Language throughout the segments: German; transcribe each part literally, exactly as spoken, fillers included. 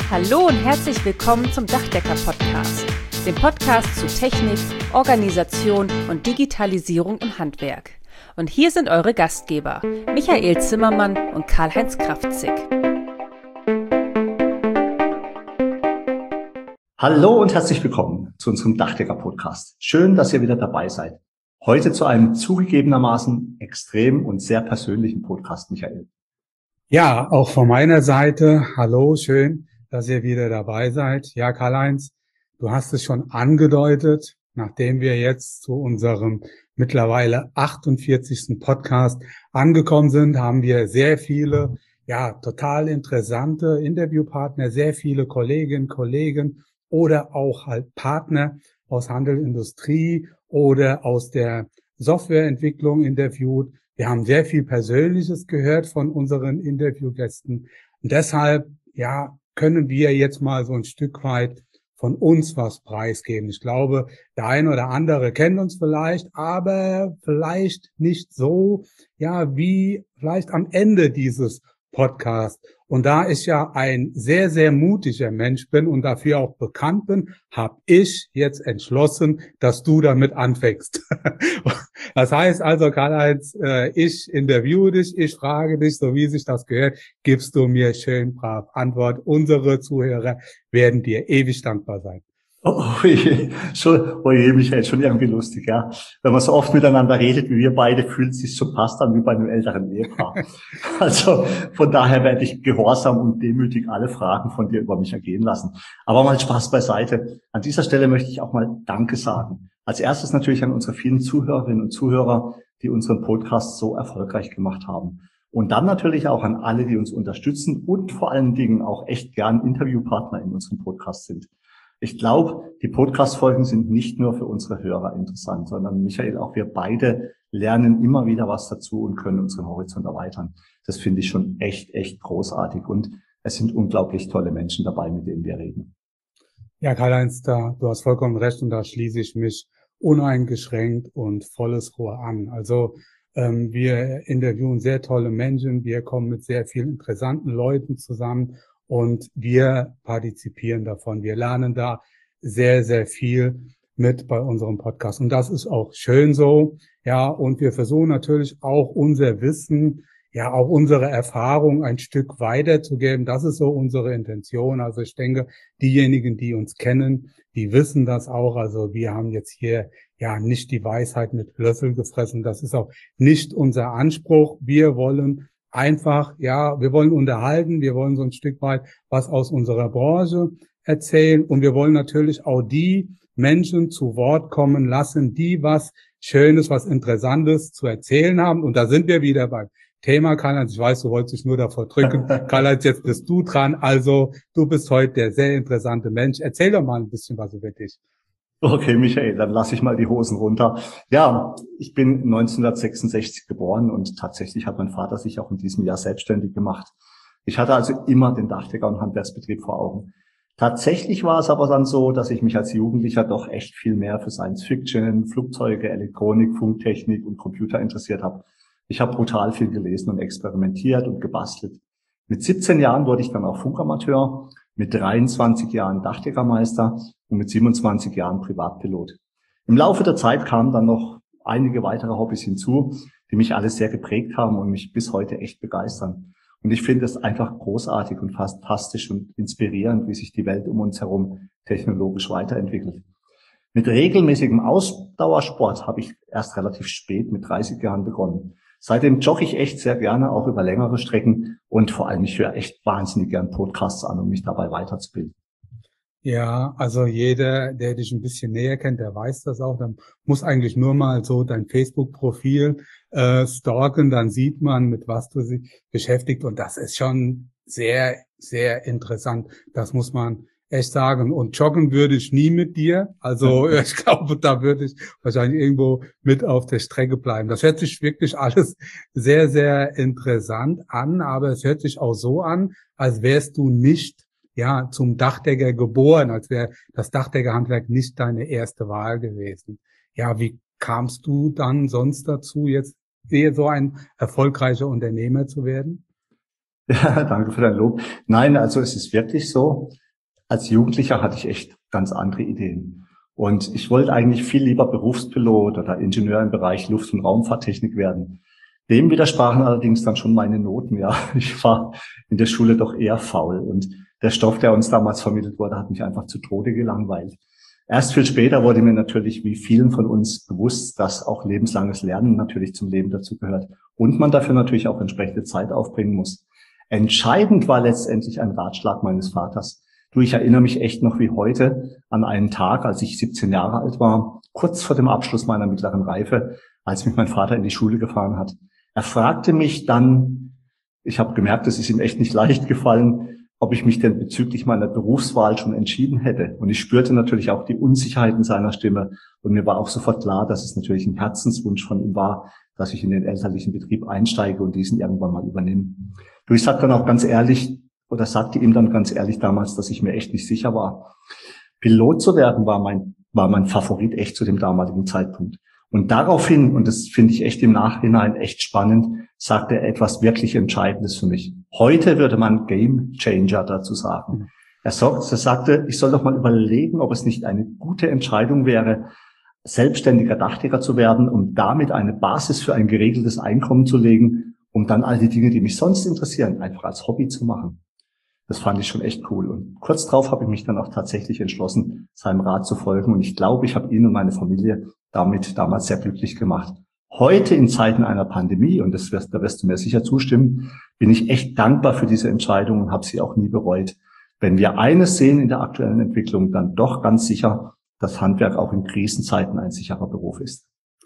Hallo und herzlich willkommen zum Dachdecker-Podcast, dem Podcast zu Technik, Organisation und Digitalisierung im Handwerk. Und hier sind eure Gastgeber, Michael Zimmermann und Karl-Heinz Kraftzig. Hallo und herzlich willkommen zu unserem Dachdecker-Podcast. Schön, dass ihr wieder dabei seid. Heute zu einem zugegebenermaßen extrem und sehr persönlichen Podcast, Michael. Ja, auch von meiner Seite, hallo, schön, dass ihr wieder dabei seid. Ja, Karl-Heinz, du hast es schon angedeutet, nachdem wir jetzt zu unserem mittlerweile achtundvierzigsten Podcast angekommen sind, haben wir sehr viele, ja, total interessante Interviewpartner, sehr viele Kolleginnen, Kollegen oder auch halt Partner aus Handel, Industrie oder aus der Softwareentwicklung interviewt. Wir haben sehr viel Persönliches gehört von unseren Interviewgästen. Und deshalb, ja, können wir jetzt mal so ein Stück weit von uns was preisgeben. Ich glaube, der eine oder andere kennt uns vielleicht, aber vielleicht nicht so, ja, wie vielleicht am Ende dieses Podcasts. Und da ich ja ein sehr, sehr mutiger Mensch bin und dafür auch bekannt bin, habe ich jetzt entschlossen, dass du damit anfängst. Das heißt also, Karl-Heinz, ich interviewe dich, ich frage dich, so wie sich das gehört, gibst du mir schön brav Antwort. Unsere Zuhörer werden dir ewig dankbar sein. Oh, oh je, schon, oh je, Michael, schon irgendwie lustig, ja. Wenn man so oft miteinander redet wie wir beide, fühlt es sich schon fast an wie bei einem älteren Ehepaar. Also von daher werde ich gehorsam und demütig alle Fragen von dir über mich ergehen lassen. Aber mal Spaß beiseite. An dieser Stelle möchte ich auch mal Danke sagen. Als erstes natürlich an unsere vielen Zuhörerinnen und Zuhörer, die unseren Podcast so erfolgreich gemacht haben. Und dann natürlich auch an alle, die uns unterstützen und vor allen Dingen auch echt gern Interviewpartner in unserem Podcast sind. Ich glaube, die Podcast-Folgen sind nicht nur für unsere Hörer interessant, sondern Michael, auch wir beide lernen immer wieder was dazu und können unseren Horizont erweitern. Das finde ich schon echt, echt großartig und es sind unglaublich tolle Menschen dabei, mit denen wir reden. Ja, Karl-Heinz, da, du hast vollkommen recht und da schließe ich mich uneingeschränkt und volles Rohr an. Also ähm, wir interviewen sehr tolle Menschen, wir kommen mit sehr vielen interessanten Leuten zusammen. Und wir partizipieren davon. Wir lernen da sehr, sehr viel mit bei unserem Podcast. Und das ist auch schön so. Ja, und wir versuchen natürlich auch unser Wissen, ja, auch unsere Erfahrung ein Stück weiterzugeben. Das ist so unsere Intention. Also ich denke, diejenigen, die uns kennen, die wissen das auch. Also wir haben jetzt hier ja nicht die Weisheit mit Löffel gefressen. Das ist auch nicht unser Anspruch. Wir wollen einfach, ja, wir wollen unterhalten, wir wollen so ein Stück weit was aus unserer Branche erzählen und wir wollen natürlich auch die Menschen zu Wort kommen lassen, die was Schönes, was Interessantes zu erzählen haben. Und da sind wir wieder beim Thema, Karl-Heinz. Ich weiß, du wolltest dich nur davor drücken. Karl-Heinz, jetzt bist du dran. Also, du bist heute der sehr interessante Mensch. Erzähl doch mal ein bisschen was über dich. Okay, Michael, dann lasse ich mal die Hosen runter. Ja, ich bin neunzehnhundertsechsundsechzig geboren und tatsächlich hat mein Vater sich auch in diesem Jahr selbstständig gemacht. Ich hatte also immer den Dachdecker- und Handwerksbetrieb vor Augen. Tatsächlich war es aber dann so, dass ich mich als Jugendlicher doch echt viel mehr für Science Fiction, Flugzeuge, Elektronik, Funktechnik und Computer interessiert habe. Ich habe brutal viel gelesen und experimentiert und gebastelt. Mit siebzehn Jahren wurde ich dann auch Funkamateur, mit dreiundzwanzig Jahren Dachdeckermeister und mit siebenundzwanzig Jahren Privatpilot. Im Laufe der Zeit kamen dann noch einige weitere Hobbys hinzu, die mich alle sehr geprägt haben und mich bis heute echt begeistern. Und ich finde es einfach großartig und fantastisch und inspirierend, wie sich die Welt um uns herum technologisch weiterentwickelt. Mit regelmäßigem Ausdauersport habe ich erst relativ spät mit dreißig Jahren begonnen. Seitdem jogge ich echt sehr gerne, auch über längere Strecken und vor allem ich höre echt wahnsinnig gern Podcasts an, um mich dabei weiterzubilden. Ja, also jeder, der dich ein bisschen näher kennt, der weiß das auch. Dann muss eigentlich nur mal so dein Facebook-Profil äh, stalken, dann sieht man, mit was du dich beschäftigt und das ist schon sehr, sehr interessant. Das muss man echt sagen. Und joggen würde ich nie mit dir. Also ich glaube, da würde ich wahrscheinlich irgendwo mit auf der Strecke bleiben. Das hört sich wirklich alles sehr, sehr interessant an, aber es hört sich auch so an, als wärst du nicht ja zum Dachdecker geboren, als wäre das Dachdeckerhandwerk nicht deine erste Wahl gewesen. Ja, wie kamst du dann sonst dazu, jetzt so ein erfolgreicher Unternehmer zu werden? Ja, danke für dein Lob. Nein, also es ist wirklich so, als Jugendlicher hatte ich echt ganz andere Ideen. Und ich wollte eigentlich viel lieber Berufspilot oder Ingenieur im Bereich Luft- und Raumfahrttechnik werden. Dem widersprachen allerdings dann schon meine Noten, ja. Ich war in der Schule doch eher faul und der Stoff, der uns damals vermittelt wurde, hat mich einfach zu Tode gelangweilt. Erst viel später wurde mir natürlich, wie vielen von uns, bewusst, dass auch lebenslanges Lernen natürlich zum Leben dazugehört und man dafür natürlich auch entsprechende Zeit aufbringen muss. Entscheidend war letztendlich ein Ratschlag meines Vaters. Du, ich erinnere mich echt noch wie heute an einen Tag, als ich siebzehn Jahre alt war, kurz vor dem Abschluss meiner mittleren Reife, als mich mein Vater in die Schule gefahren hat. Er fragte mich dann, ich habe gemerkt, es ist ihm echt nicht leicht gefallen, ob ich mich denn bezüglich meiner Berufswahl schon entschieden hätte. Und ich spürte natürlich auch die Unsicherheit in seiner Stimme. Und mir war auch sofort klar, dass es natürlich ein Herzenswunsch von ihm war, dass ich in den elterlichen Betrieb einsteige und diesen irgendwann mal übernehme. Du, ich sag dann auch ganz ehrlich, oder sagte ihm dann ganz ehrlich damals, dass ich mir echt nicht sicher war. Pilot zu werden war mein, war mein Favorit echt zu dem damaligen Zeitpunkt. Und daraufhin, und das finde ich echt im Nachhinein echt spannend, sagte er etwas wirklich Entscheidendes für mich. Heute würde man Game Changer dazu sagen. Er sagte, ich soll doch mal überlegen, ob es nicht eine gute Entscheidung wäre, selbstständiger Dachdecker zu werden, um damit eine Basis für ein geregeltes Einkommen zu legen, um dann all die Dinge, die mich sonst interessieren, einfach als Hobby zu machen. Das fand ich schon echt cool. Und kurz darauf habe ich mich dann auch tatsächlich entschlossen, seinem Rat zu folgen. Und ich glaube, ich habe ihn und meine Familie damit damals sehr glücklich gemacht. Heute in Zeiten einer Pandemie, und das wirst, da wirst du mir sicher zustimmen, bin ich echt dankbar für diese Entscheidung und habe sie auch nie bereut. Wenn wir eines sehen in der aktuellen Entwicklung, dann doch ganz sicher, dass Handwerk auch in Krisenzeiten ein sicherer Beruf ist.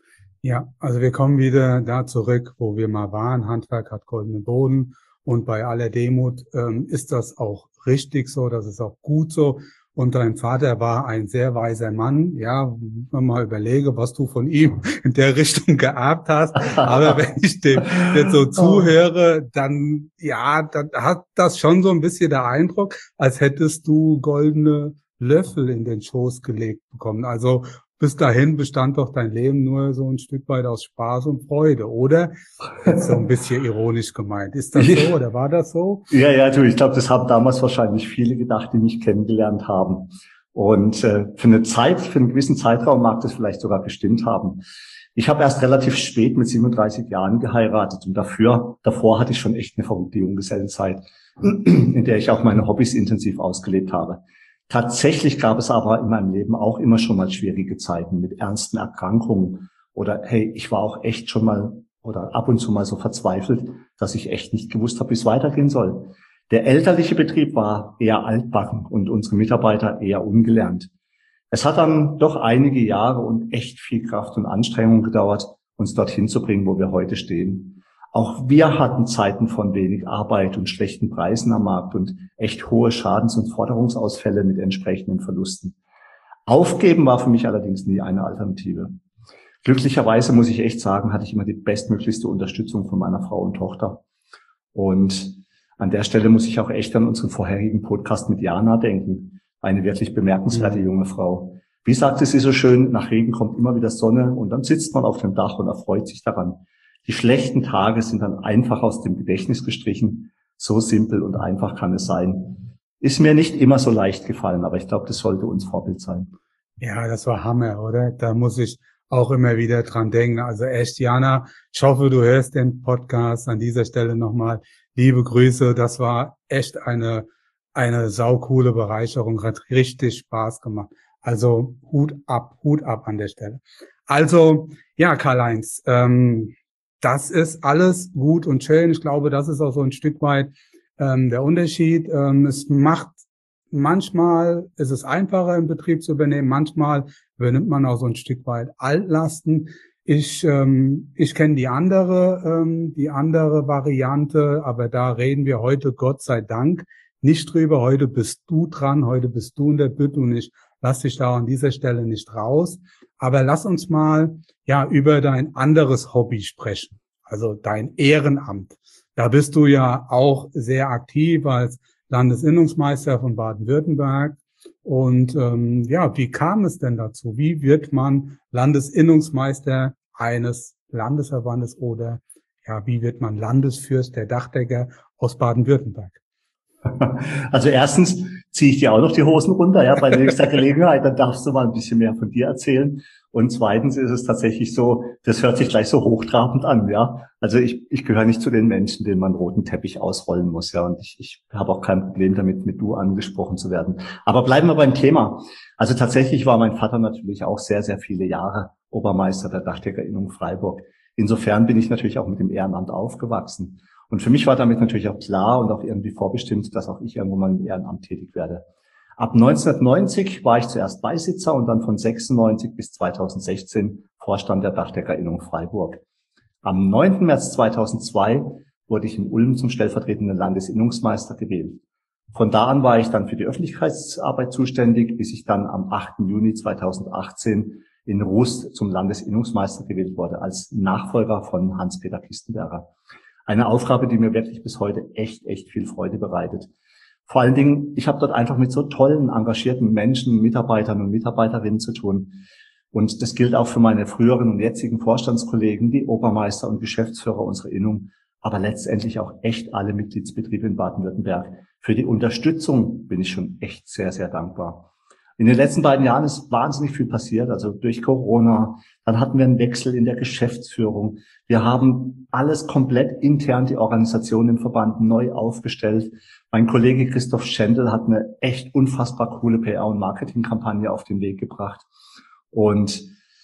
Ja, also wir kommen wieder da zurück, wo wir mal waren. Handwerk hat goldenen Boden. Und bei aller Demut ähm, ist das auch richtig so, das ist auch gut so. Und dein Vater war ein sehr weiser Mann. Ja, wenn man mal überlege, was du von ihm in der Richtung geerbt hast. Aber wenn ich dem jetzt so zuhöre, dann, ja, dann hat das schon so ein bisschen der Eindruck, als hättest du goldene Löffel in den Schoß gelegt bekommen. Also bis dahin bestand doch dein Leben nur so ein Stück weit aus Spaß und Freude, oder? Jetzt so ein bisschen ironisch gemeint. Ist das so oder war das so? Ja, ja, du, ich glaube, das haben damals wahrscheinlich viele gedacht, die mich kennengelernt haben. Und äh, für eine Zeit, für einen gewissen Zeitraum mag das vielleicht sogar gestimmt haben. Ich habe erst relativ spät mit siebenunddreißig Jahren geheiratet und dafür, davor hatte ich schon echt eine verrückte Junggesellenzeit, in der ich auch meine Hobbys intensiv ausgelebt habe. Tatsächlich gab es aber in meinem Leben auch immer schon mal schwierige Zeiten mit ernsten Erkrankungen oder hey, ich war auch echt schon mal oder ab und zu mal so verzweifelt, dass ich echt nicht gewusst habe, wie es weitergehen soll. Der elterliche Betrieb war eher altbacken und unsere Mitarbeiter eher ungelernt. Es hat dann doch einige Jahre und echt viel Kraft und Anstrengung gedauert, uns dorthin zu bringen, wo wir heute stehen. Auch wir hatten Zeiten von wenig Arbeit und schlechten Preisen am Markt und echt hohe Schadens- und Forderungsausfälle mit entsprechenden Verlusten. Aufgeben war für mich allerdings nie eine Alternative. Glücklicherweise muss ich echt sagen, hatte ich immer die bestmöglichste Unterstützung von meiner Frau und Tochter. Und an der Stelle muss ich auch echt an unseren vorherigen Podcast mit Jana denken. Eine wirklich bemerkenswerte mhm. junge Frau. Wie sagte sie so schön, nach Regen kommt immer wieder Sonne und dann sitzt man auf dem Dach und erfreut sich daran. Die schlechten Tage sind dann einfach aus dem Gedächtnis gestrichen. So simpel und einfach kann es sein. Ist mir nicht immer so leicht gefallen, aber ich glaube, das sollte uns Vorbild sein. Ja, das war Hammer, oder? Da muss ich auch immer wieder dran denken. Also echt, Jana, ich hoffe, du hörst den Podcast an dieser Stelle nochmal. Liebe Grüße, das war echt eine eine saukoole Bereicherung, hat richtig Spaß gemacht. Also Hut ab, Hut ab an der Stelle. Also, ja, Karl-Heinz, ähm, das ist alles gut und schön. Ich glaube, das ist auch so ein Stück weit ähm, der Unterschied. Ähm, es macht manchmal, ist es einfacher im Betrieb zu übernehmen, manchmal übernimmt man auch so ein Stück weit Altlasten. Ich ähm, ich kenne die andere ähm, die andere Variante, aber da reden wir heute Gott sei Dank nicht drüber. Heute bist du dran, heute bist du in der Bütt und ich lass dich da an dieser Stelle nicht raus. Aber lass uns mal ja über dein anderes Hobby sprechen, also dein Ehrenamt. Da bist du ja auch sehr aktiv als Landesinnungsmeister von Baden-Württemberg. Und ähm, ja, wie kam es denn dazu? Wie wird man Landesinnungsmeister eines Landesverbandes oder ja, wie wird man Landesfürst der Dachdecker aus Baden-Württemberg? Also erstens ziehe ich dir auch noch die Hosen runter, ja, bei nächster Gelegenheit, dann darfst du mal ein bisschen mehr von dir erzählen. Und zweitens ist es tatsächlich so, das hört sich gleich so hochtrabend an, ja. Also ich, ich gehöre nicht zu den Menschen, denen man einen roten Teppich ausrollen muss, ja. Und ich, ich habe auch kein Problem damit, mit du angesprochen zu werden. Aber bleiben wir beim Thema. Also tatsächlich war mein Vater natürlich auch sehr, sehr viele Jahre Obermeister der Dachdeckerinnung Freiburg. Insofern bin ich natürlich auch mit dem Ehrenamt aufgewachsen. Und für mich war damit natürlich auch klar und auch irgendwie vorbestimmt, dass auch ich irgendwann mal im Ehrenamt tätig werde. Ab neunzehnhundertneunzig war ich zuerst Beisitzer und dann von sechsundneunzig bis zweitausendsechzehn Vorstand der Dachdeckerinnung Freiburg. Am neunten März zweitausendzwei wurde ich in Ulm zum stellvertretenden Landesinnungsmeister gewählt. Von da an war ich dann für die Öffentlichkeitsarbeit zuständig, bis ich dann am achten Juni zweitausendachtzehn in Rust zum Landesinnungsmeister gewählt wurde, als Nachfolger von Hans-Peter Kistenberger. Eine Aufgabe, die mir wirklich bis heute echt, echt viel Freude bereitet. Vor allen Dingen, ich habe dort einfach mit so tollen, engagierten Menschen, Mitarbeitern und Mitarbeiterinnen zu tun. Und das gilt auch für meine früheren und jetzigen Vorstandskollegen, die Obermeister und Geschäftsführer unserer Innung, aber letztendlich auch echt alle Mitgliedsbetriebe in Baden-Württemberg. Für die Unterstützung bin ich schon echt sehr, sehr dankbar. In den letzten beiden Jahren ist wahnsinnig viel passiert, also durch Corona. Dann hatten wir einen Wechsel in der Geschäftsführung. Wir haben alles komplett intern, die Organisation im Verband neu aufgestellt. Mein Kollege Christoph Schendl hat eine echt unfassbar coole P R- und Marketingkampagne auf den Weg gebracht. Und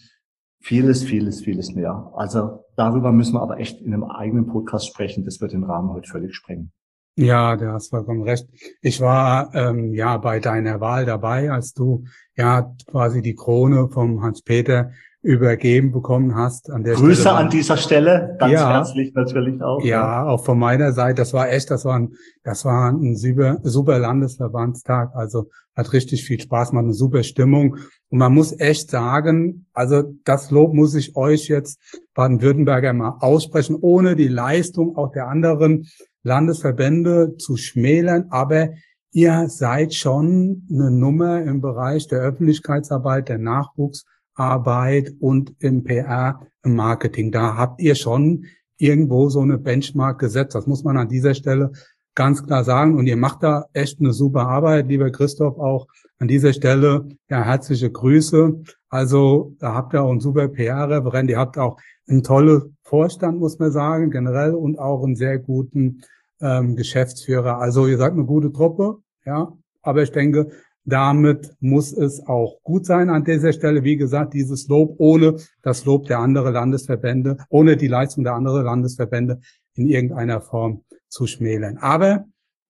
vieles, vieles, vieles mehr. Also darüber müssen wir aber echt in einem eigenen Podcast sprechen. Das wird den Rahmen heute völlig sprengen. Ja, du hast vollkommen recht. Ich war ähm, ja bei deiner Wahl dabei, als du ja quasi die Krone vom Hans-Peter übergeben bekommen hast. An der Grüße Stelle an dieser Stelle, ganz ja, herzlich natürlich auch. Ja, ja, auch von meiner Seite. Das war echt, das war ein, das war ein super, super Landesverbandstag. Also hat richtig viel Spaß, man eine super Stimmung. Und man muss echt sagen, also das Lob muss ich euch jetzt Baden-Württemberger mal aussprechen, ohne die Leistung auch der anderen Landesverbände zu schmälern, aber ihr seid schon eine Nummer im Bereich der Öffentlichkeitsarbeit, der Nachwuchsarbeit und im P R, im Marketing. Da habt ihr schon irgendwo so eine Benchmark gesetzt. Das muss man an dieser Stelle ganz klar sagen. Und ihr macht da echt eine super Arbeit, lieber Christoph, auch an dieser Stelle. Ja, herzliche Grüße. Also da habt ihr auch einen super P R-Referent. Ihr habt auch einen tollen Vorstand, muss man sagen, generell, und auch einen sehr guten ähm, Geschäftsführer. Also ihr seid eine gute Truppe, ja. Aber ich denke, damit muss es auch gut sein an dieser Stelle. Wie gesagt, dieses Lob ohne das Lob der anderen Landesverbände, ohne die Leistung der anderen Landesverbände in irgendeiner Form zu schmälern. Aber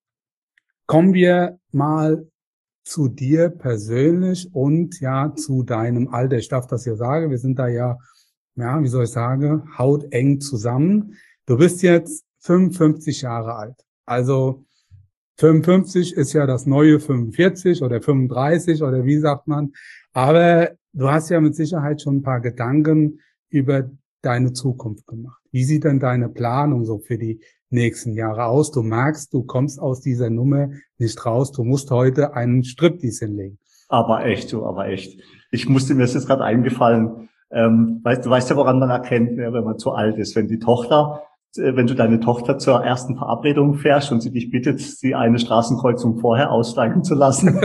kommen wir mal zu dir persönlich und ja zu deinem Alter. Ich darf das ja sagen, wir sind da ja, ja, wie soll ich sagen, hauteng zusammen. Du bist jetzt fünfundfünfzig Jahre alt. Also fünfundfünfzig ist ja das neue fünfundvierzig oder fünfunddreißig oder wie sagt man. Aber du hast ja mit Sicherheit schon ein paar Gedanken über deine Zukunft gemacht. Wie sieht denn deine Planung so für die nächsten Jahre aus? Du merkst, du kommst aus dieser Nummer nicht raus. Du musst heute einen Striptease hinlegen. Aber echt, du, aber echt. Ich musste, mir ist jetzt gerade eingefallen, ähm, weißt, du weißt ja, woran man erkennt, ne, wenn man zu alt ist. Wenn die Tochter, äh, wenn du deine Tochter zur ersten Verabredung fährst und sie dich bittet, sie eine Straßenkreuzung vorher aussteigen zu lassen.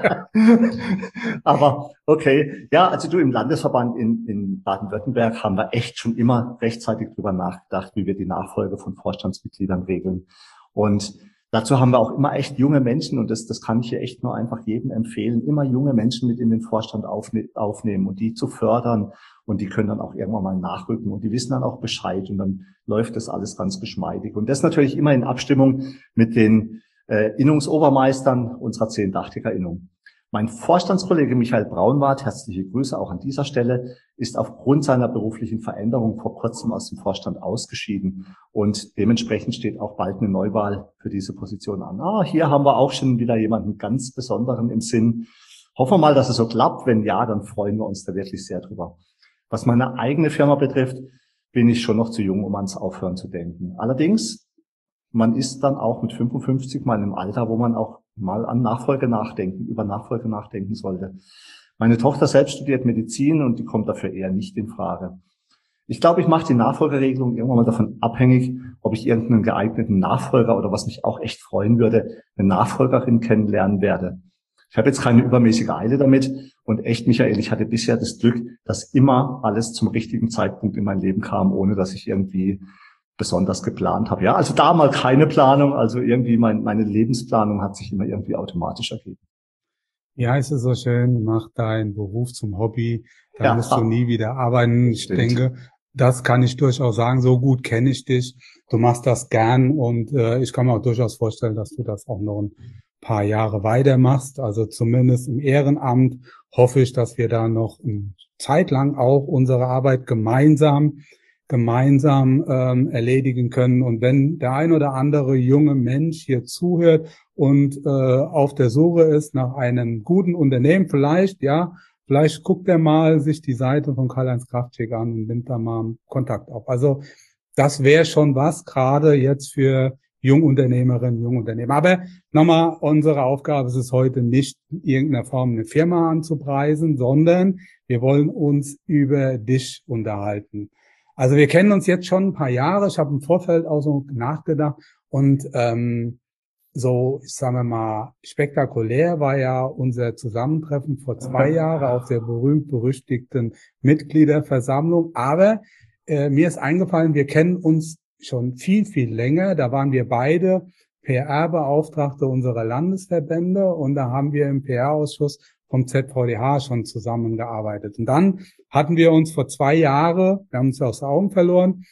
Aber okay, ja, also du, im Landesverband in, in Baden-Württemberg haben wir echt schon immer rechtzeitig drüber nachgedacht, wie wir die Nachfolge von Vorstandsmitgliedern regeln. Und dazu haben wir auch immer echt junge Menschen, und das, das kann ich hier echt nur einfach jedem empfehlen, immer junge Menschen mit in den Vorstand aufne- aufnehmen und die zu fördern, und die können dann auch irgendwann mal nachrücken und die wissen dann auch Bescheid, und dann läuft das alles ganz geschmeidig. Und das natürlich immer in Abstimmung mit den äh, Innungsobermeistern unserer zehn Dachdeckerinnung. Mein Vorstandskollege Michael Braunwart, herzliche Grüße auch an dieser Stelle, ist aufgrund seiner beruflichen Veränderung vor kurzem aus dem Vorstand ausgeschieden, und dementsprechend steht auch bald eine Neuwahl für diese Position an. Ah, hier haben wir auch schon wieder jemanden ganz Besonderen im Sinn. Hoffen wir mal, dass es so klappt. Wenn ja, dann freuen wir uns da wirklich sehr drüber. Was meine eigene Firma betrifft, bin ich schon noch zu jung, um ans Aufhören zu denken. Allerdings, man ist dann auch mit fünfundfünfzig mal im Alter, wo man auch mal an Nachfolge nachdenken, über Nachfolge nachdenken sollte. Meine Tochter selbst studiert Medizin und die kommt dafür eher nicht in Frage. Ich glaube, ich mache die Nachfolgerregelung irgendwann mal davon abhängig, ob ich irgendeinen geeigneten Nachfolger oder was mich auch echt freuen würde, eine Nachfolgerin kennenlernen werde. Ich habe jetzt keine übermäßige Eile damit und echt, Michael, ich hatte bisher das Glück, dass immer alles zum richtigen Zeitpunkt in mein Leben kam, ohne dass ich irgendwie besonders geplant habe. Ja, also da mal keine Planung, also irgendwie mein, meine Lebensplanung hat sich immer irgendwie automatisch ergeben. Ja, es ist so schön, mach deinen Beruf zum Hobby, dann Ja, musst du nie wieder arbeiten. Ich stimmt. denke, das kann ich durchaus sagen, so gut kenne ich dich, du machst das gern und äh, ich kann mir auch durchaus vorstellen, dass du das auch noch ein paar Jahre weitermachst. Also zumindest im Ehrenamt hoffe ich, dass wir da noch eine Zeit lang auch unsere Arbeit gemeinsam gemeinsam ähm, erledigen können. Und wenn der ein oder andere junge Mensch hier zuhört und äh, auf der Suche ist nach einem guten Unternehmen, vielleicht, ja, vielleicht guckt er mal sich die Seite von Karl-Heinz Kraftschick an und nimmt da mal Kontakt auf. Also das wäre schon was, gerade jetzt für Jungunternehmerinnen, Jungunternehmer. Aber nochmal, unsere Aufgabe ist es heute nicht, in irgendeiner Form eine Firma anzupreisen, sondern wir wollen uns über dich unterhalten. Also wir kennen uns jetzt schon ein paar Jahre. Ich habe im Vorfeld auch so nachgedacht und ähm, so, ich sage mal, spektakulär war ja unser Zusammentreffen vor zwei Jahren auf der berühmt-berüchtigten Mitgliederversammlung. Aber äh, mir ist eingefallen, wir kennen uns schon viel, viel länger. Da waren wir beide P R-Beauftragte unserer Landesverbände und da haben wir im P R-Ausschuss vom Z V D H schon zusammengearbeitet. Und dann hatten wir uns vor zwei Jahren, wir haben uns aus den Augen verloren,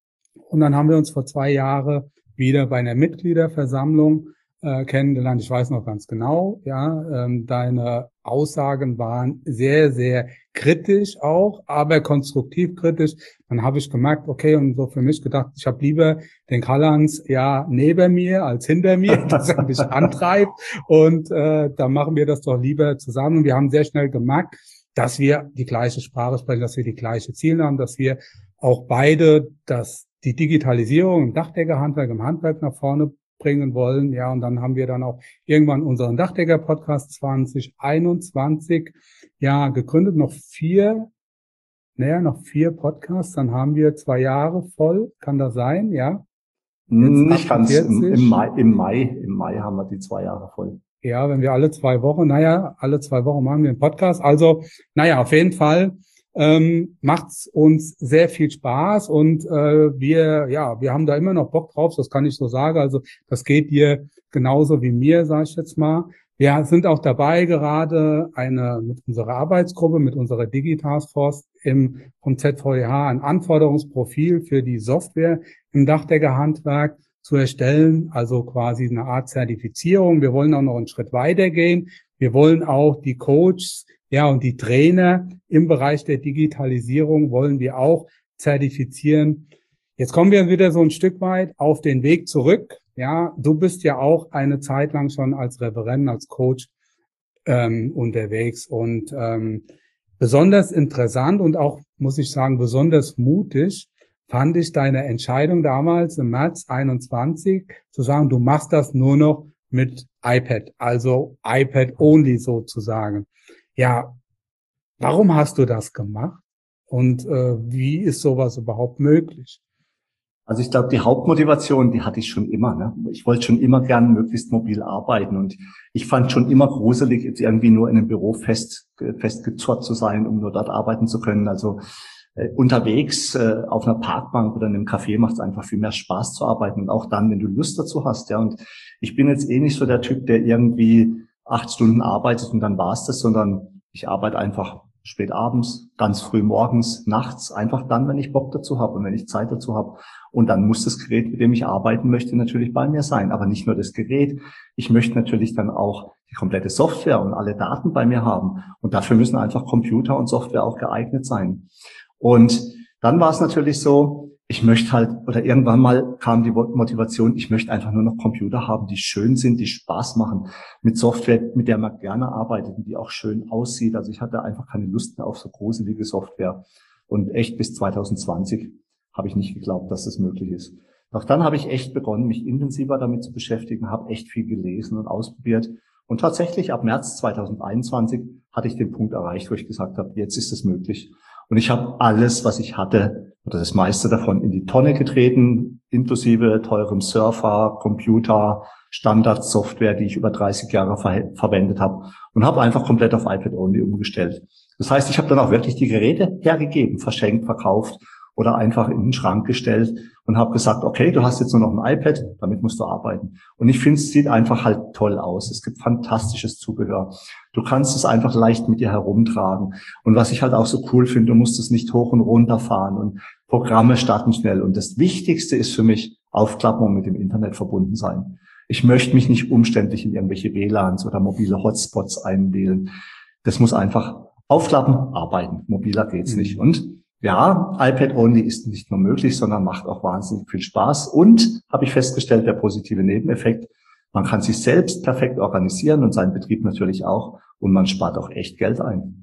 und dann haben wir uns vor zwei Jahren wieder bei einer Mitgliederversammlung äh, kennengelernt. Ich weiß noch ganz genau, ja, ähm, deine Aussagen waren sehr, sehr kritisch auch, aber konstruktiv kritisch. Dann habe ich gemerkt, okay, und so für mich gedacht, ich habe lieber den Karl-Heinz ja neben mir als hinter mir, dass er mich antreibt und äh, dann machen wir das doch lieber zusammen. Und wir haben sehr schnell gemerkt, dass wir die gleiche Sprache sprechen, dass wir die gleiche Ziele haben, dass wir auch beide das die Digitalisierung im Dachdeckerhandwerk, im Handwerk nach vorne bringen wollen. Ja, und dann haben wir dann auch irgendwann unseren Dachdecker-Podcast zwanzig einundzwanzig ja gegründet, noch vier, naja, noch vier Podcasts, dann haben wir zwei Jahre voll, kann das sein, ja? Nicht ganz, im, im Mai, im Mai, im Mai haben wir die zwei Jahre voll. Ja, wenn wir alle zwei Wochen, naja, alle zwei Wochen machen wir einen Podcast, also, naja, auf jeden Fall ähm, macht's uns sehr viel Spaß und äh, wir, ja, wir haben da immer noch Bock drauf, das kann ich so sagen. Also das geht dir genauso wie mir, sage ich jetzt mal. Wir sind auch dabei, gerade eine mit unserer Arbeitsgruppe, mit unserer Digitaskforce im vom Z V D H ein Anforderungsprofil für die Software im Dachdeckerhandwerk zu erstellen, also quasi eine Art Zertifizierung. Wir wollen auch noch einen Schritt weitergehen. Wir wollen auch die Coaches, ja, und die Trainer im Bereich der Digitalisierung wollen wir auch zertifizieren. Jetzt kommen wir wieder so ein Stück weit auf den Weg zurück. Ja, du bist ja auch eine Zeit lang schon als Referent, als Coach ähm, unterwegs und ähm, besonders interessant und auch, muss ich sagen, besonders mutig fand ich deine Entscheidung damals im März einundzwanzig zu sagen, du machst das nur noch mit iPad, also iPad only sozusagen. Ja, warum hast du das gemacht und äh, wie ist sowas überhaupt möglich? Also ich glaube, die Hauptmotivation, die hatte ich schon immer. Ne? Ich wollte schon immer gern möglichst mobil arbeiten und ich fand schon immer gruselig, jetzt irgendwie nur in einem Büro fest festgezurrt zu sein, um nur dort arbeiten zu können. Also äh, unterwegs äh, auf einer Parkbank oder in einem Café macht es einfach viel mehr Spaß zu arbeiten und auch dann, wenn du Lust dazu hast. Ja, und ich bin jetzt eh nicht so der Typ, der irgendwie acht Stunden arbeitet und dann war's das, sondern ich arbeite einfach spät abends, ganz früh morgens, nachts, einfach dann, wenn ich Bock dazu habe und wenn ich Zeit dazu habe. Und dann muss das Gerät, mit dem ich arbeiten möchte, natürlich bei mir sein. Aber nicht nur das Gerät. Ich möchte natürlich dann auch die komplette Software und alle Daten bei mir haben. Und dafür müssen einfach Computer und Software auch geeignet sein. Und dann war es natürlich so, ich möchte halt, oder irgendwann mal kam die Motivation, ich möchte einfach nur noch Computer haben, die schön sind, die Spaß machen, mit Software, mit der man gerne arbeitet und die auch schön aussieht. Also ich hatte einfach keine Lust mehr auf so gruselige Software. Und echt bis zwanzig zwanzig habe ich nicht geglaubt, dass das möglich ist. Doch dann habe ich echt begonnen, mich intensiver damit zu beschäftigen, habe echt viel gelesen und ausprobiert. Und tatsächlich ab März zwanzig einundzwanzig hatte ich den Punkt erreicht, wo ich gesagt habe, jetzt ist es möglich. Und ich habe alles, was ich hatte, oder das meiste davon in die Tonne getreten, inklusive teurem Surfer, Computer, Standardsoftware, die ich über dreißig Jahre ver- verwendet habe, und habe einfach komplett auf iPad-Only umgestellt. Das heißt, ich habe dann auch wirklich die Geräte hergegeben, verschenkt, verkauft oder einfach in den Schrank gestellt und habe gesagt, okay, du hast jetzt nur noch ein iPad, damit musst du arbeiten. Und ich finde, es sieht einfach halt toll aus. Es gibt fantastisches Zubehör. Du kannst es einfach leicht mit dir herumtragen. Und was ich halt auch so cool finde, du musst es nicht hoch und runter fahren und Programme starten schnell. Und das Wichtigste ist für mich, aufklappen und mit dem Internet verbunden sein. Ich möchte mich nicht umständlich in irgendwelche W L A Ns oder mobile Hotspots einwählen. Das muss einfach aufklappen, arbeiten. Mobiler geht's nicht. Und ja, iPad-Only ist nicht nur möglich, sondern macht auch wahnsinnig viel Spaß. Und, habe ich festgestellt, der positive Nebeneffekt, man kann sich selbst perfekt organisieren und seinen Betrieb natürlich auch. Und man spart auch echt Geld ein.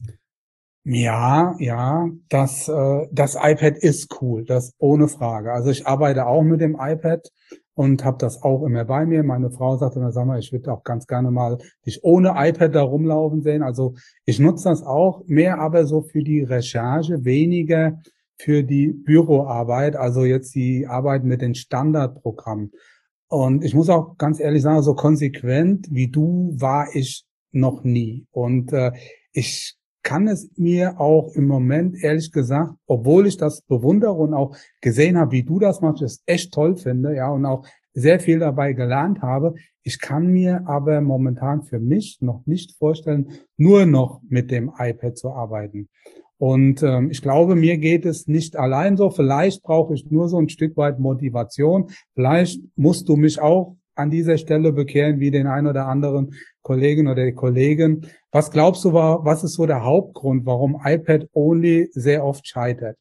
Ja, ja, das, äh, das iPad ist cool, das ohne Frage. Also ich arbeite auch mit dem iPad und habe das auch immer bei mir. Meine Frau sagt immer, sag mal, ich würde auch ganz gerne mal dich ohne iPad da rumlaufen sehen. Also ich nutze das auch mehr, aber so für die Recherche, weniger für die Büroarbeit, also jetzt die Arbeit mit den Standardprogrammen. Und ich muss auch ganz ehrlich sagen, so konsequent wie du war ich noch nie. Und äh, ich kann es mir auch im Moment, ehrlich gesagt, obwohl ich das bewundere und auch gesehen habe, wie du das machst, es echt toll finde, ja, und auch sehr viel dabei gelernt habe. Ich kann mir aber momentan für mich noch nicht vorstellen, nur noch mit dem iPad zu arbeiten. Und ähm, ich glaube, mir geht es nicht allein so. Vielleicht brauche ich nur so ein Stück weit Motivation. Vielleicht musst du mich auch an dieser Stelle bekehren, wie den ein oder anderen Kollegen oder die Kollegin. Was glaubst du, was ist so der Hauptgrund, warum iPad-Only sehr oft scheitert?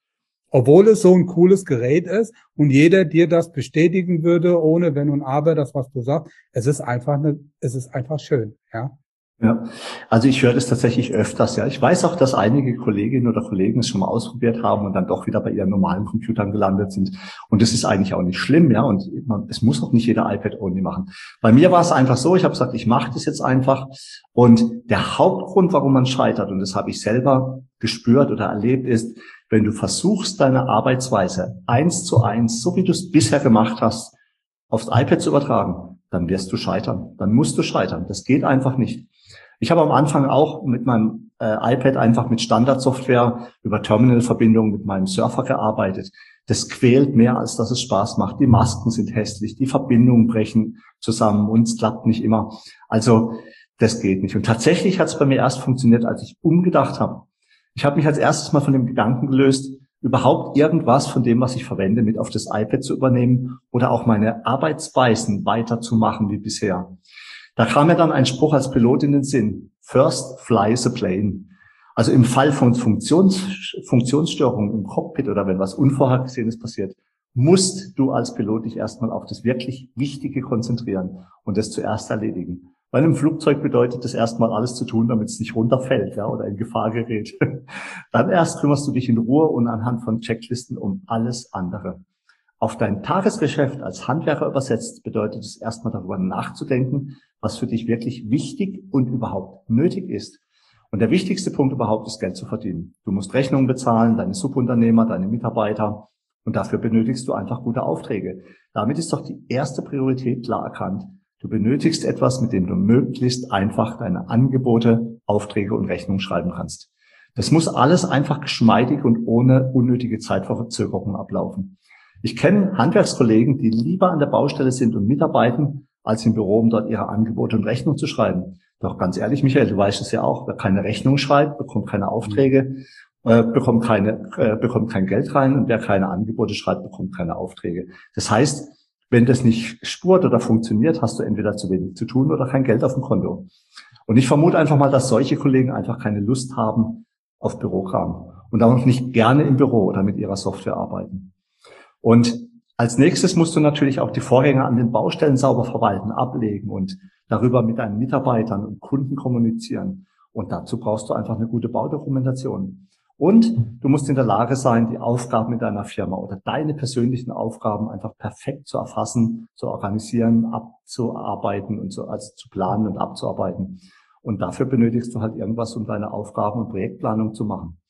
Obwohl es so ein cooles Gerät ist und jeder dir das bestätigen würde, ohne Wenn und Aber, das, was du sagst. Es ist einfach eine, es ist einfach schön, ja. Ja, also ich höre das tatsächlich öfters, ja. Ich weiß auch, dass einige Kolleginnen oder Kollegen es schon mal ausprobiert haben und dann doch wieder bei ihren normalen Computern gelandet sind. Und das ist eigentlich auch nicht schlimm, ja. Und man, es muss auch nicht jeder iPad-Only machen. Bei mir war es einfach so, ich habe gesagt, ich mache das jetzt einfach. Und der Hauptgrund, warum man scheitert, und das habe ich selber gespürt oder erlebt, ist, wenn du versuchst, deine Arbeitsweise eins zu eins, so wie du es bisher gemacht hast, aufs iPad zu übertragen, dann wirst du scheitern. Dann musst du scheitern. Das geht einfach nicht. Ich habe am Anfang auch mit meinem äh, iPad einfach mit Standardsoftware über Terminalverbindung mit meinem Surfer gearbeitet. Das quält mehr, als dass es Spaß macht. Die Masken sind hässlich, die Verbindungen brechen zusammen und es klappt nicht immer. Also das geht nicht. Und tatsächlich hat es bei mir erst funktioniert, als ich umgedacht habe. Ich habe mich als erstes mal von dem Gedanken gelöst, überhaupt irgendwas von dem, was ich verwende, mit auf das iPad zu übernehmen oder auch meine Arbeitsweisen weiterzumachen wie bisher. Da kam mir dann ein Spruch als Pilot in den Sinn: First fly the plane. Also im Fall von Funktions, Funktionsstörungen im Cockpit oder wenn was Unvorhergesehenes passiert, musst du als Pilot dich erstmal auf das wirklich Wichtige konzentrieren und das zuerst erledigen. Weil im Flugzeug bedeutet das erstmal alles zu tun, damit es nicht runterfällt, ja, oder in Gefahr gerät. Dann erst kümmerst du dich in Ruhe und anhand von Checklisten um alles andere. Auf dein Tagesgeschäft als Handwerker übersetzt bedeutet es erstmal darüber nachzudenken, was für dich wirklich wichtig und überhaupt nötig ist. Und der wichtigste Punkt überhaupt ist, Geld zu verdienen. Du musst Rechnungen bezahlen, deine Subunternehmer, deine Mitarbeiter, und dafür benötigst du einfach gute Aufträge. Damit ist doch die erste Priorität klar erkannt. Du benötigst etwas, mit dem du möglichst einfach deine Angebote, Aufträge und Rechnungen schreiben kannst. Das muss alles einfach geschmeidig und ohne unnötige Zeitverzögerung ablaufen. Ich kenne Handwerkskollegen, die lieber an der Baustelle sind und mitarbeiten, als im Büro, um dort ihre Angebote und Rechnungen zu schreiben. Doch ganz ehrlich, Michael, du weißt es ja auch, wer keine Rechnung schreibt, bekommt keine Aufträge, äh, bekommt keine, äh, bekommt kein Geld rein, und wer keine Angebote schreibt, bekommt keine Aufträge. Das heißt, wenn das nicht spurt oder funktioniert, hast du entweder zu wenig zu tun oder kein Geld auf dem Konto. Und ich vermute einfach mal, dass solche Kollegen einfach keine Lust haben auf Bürokram und auch nicht gerne im Büro oder mit ihrer Software arbeiten. Und als nächstes musst du natürlich auch die Vorgänge an den Baustellen sauber verwalten, ablegen und darüber mit deinen Mitarbeitern und Kunden kommunizieren. Und dazu brauchst du einfach eine gute Baudokumentation. Und du musst in der Lage sein, die Aufgaben in deiner Firma oder deine persönlichen Aufgaben einfach perfekt zu erfassen, zu organisieren, abzuarbeiten und so, also zu planen und abzuarbeiten. Und dafür benötigst du halt irgendwas, um deine Aufgaben und Projektplanung zu machen.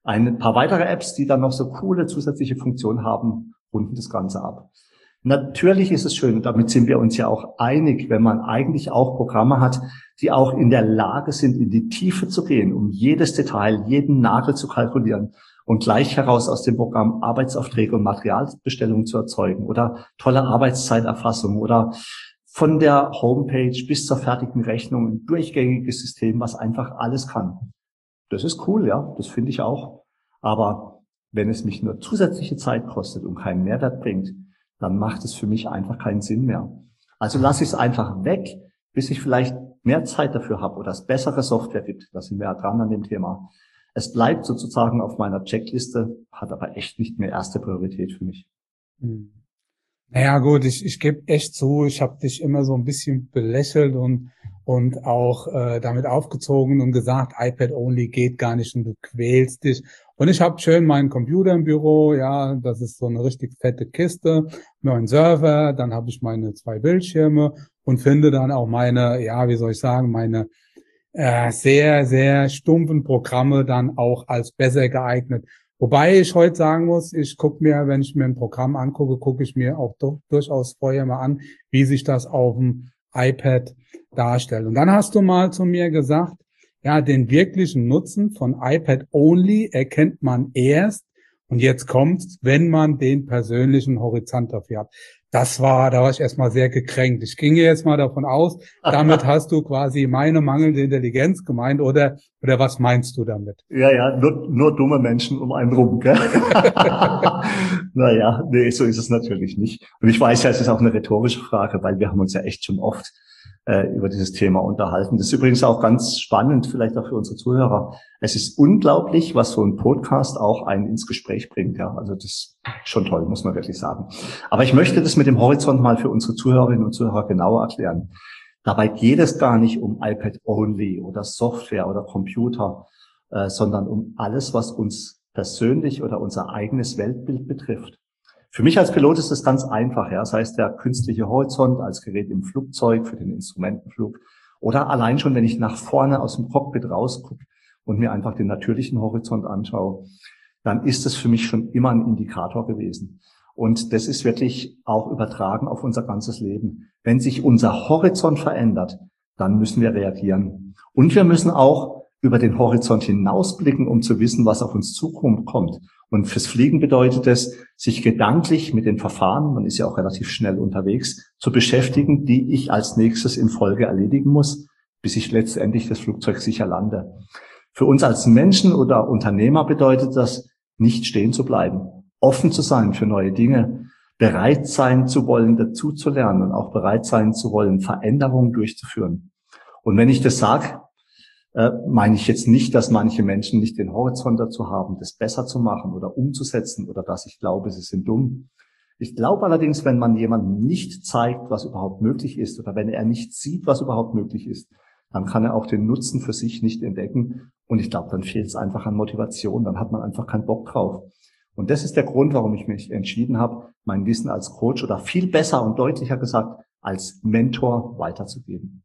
Ein paar weitere Apps, die dann noch so coole zusätzliche Funktionen haben, runden das Ganze ab. Natürlich ist es schön, und damit sind wir uns ja auch einig, wenn man eigentlich auch Programme hat, die auch in der Lage sind, in die Tiefe zu gehen, um jedes Detail, jeden Nagel zu kalkulieren und gleich heraus aus dem Programm Arbeitsaufträge und Materialbestellungen zu erzeugen oder tolle Arbeitszeiterfassung oder von der Homepage bis zur fertigen Rechnung ein durchgängiges System, was einfach alles kann. Das ist cool, ja, das finde ich auch. Aber wenn es mich nur zusätzliche Zeit kostet und keinen Mehrwert bringt, dann macht es für mich einfach keinen Sinn mehr. Also lasse ich es einfach weg, bis ich vielleicht mehr Zeit dafür habe oder es bessere Software gibt. Da sind wir ja dran an dem Thema. Es bleibt sozusagen auf meiner Checkliste, hat aber echt nicht mehr erste Priorität für mich. Hm. Naja gut, ich, ich gebe echt zu, ich habe dich immer so ein bisschen belächelt und und auch äh, damit aufgezogen und gesagt, iPad-only geht gar nicht und du quälst dich. Und ich habe schön meinen Computer im Büro, ja, das ist so eine richtig fette Kiste, meinen Server, dann habe ich meine zwei Bildschirme und finde dann auch meine, ja, wie soll ich sagen, meine äh, sehr, sehr stumpfen Programme dann auch als besser geeignet. Wobei ich heute sagen muss, ich gucke mir, wenn ich mir ein Programm angucke, gucke ich mir auch do- durchaus vorher mal an, wie sich das auf dem iPad darstellt. Und dann hast du mal zu mir gesagt, ja, den wirklichen Nutzen von iPad-only erkennt man erst, und jetzt kommt's, wenn man den persönlichen Horizont dafür hat. Das war, da war ich erstmal sehr gekränkt. Ich ging jetzt mal davon aus, damit hast du quasi meine mangelnde Intelligenz gemeint, oder, oder was meinst du damit? Ja, ja, nur, nur dumme Menschen um einen rum, gell? Naja, nee, so ist es natürlich nicht. Und ich weiß ja, es ist auch eine rhetorische Frage, weil wir haben uns ja echt schon oft äh, über dieses Thema unterhalten. Das ist übrigens auch ganz spannend, vielleicht auch für unsere Zuhörer. Es ist unglaublich, was so ein Podcast auch einen ins Gespräch bringt. Ja, also das ist schon toll, muss man wirklich sagen. Aber ich möchte das mit dem Horizont mal für unsere Zuhörerinnen und Zuhörer genauer erklären. Dabei geht es gar nicht um iPad-only oder Software oder Computer, äh, sondern um alles, was uns persönlich oder unser eigenes Weltbild betrifft. Für mich als Pilot ist das ganz einfach. Ja, das heißt, der künstliche Horizont als Gerät im Flugzeug für den Instrumentenflug oder allein schon, wenn ich nach vorne aus dem Cockpit rausgucke und mir einfach den natürlichen Horizont anschaue, dann ist es für mich schon immer ein Indikator gewesen. Und das ist wirklich auch übertragen auf unser ganzes Leben. Wenn sich unser Horizont verändert, dann müssen wir reagieren. Und wir müssen auch über den Horizont hinausblicken, um zu wissen, was auf uns zukommt. Und fürs Fliegen bedeutet es, sich gedanklich mit den Verfahren, man ist ja auch relativ schnell unterwegs, zu beschäftigen, die ich als nächstes in Folge erledigen muss, bis ich letztendlich das Flugzeug sicher lande. Für uns als Menschen oder Unternehmer bedeutet das, nicht stehen zu bleiben, offen zu sein für neue Dinge, bereit sein zu wollen, dazu zu lernen und auch bereit sein zu wollen, Veränderungen durchzuführen. Und wenn ich das sage, äh, meine ich jetzt nicht, dass manche Menschen nicht den Horizont dazu haben, das besser zu machen oder umzusetzen oder dass ich glaube, sie sind dumm. Ich glaube allerdings, wenn man jemandem nicht zeigt, was überhaupt möglich ist oder wenn er nicht sieht, was überhaupt möglich ist, dann kann er auch den Nutzen für sich nicht entdecken. Und ich glaube, dann fehlt es einfach an Motivation, dann hat man einfach keinen Bock drauf. Und das ist der Grund, warum ich mich entschieden habe, mein Wissen als Coach oder viel besser und deutlicher gesagt als Mentor weiterzugeben.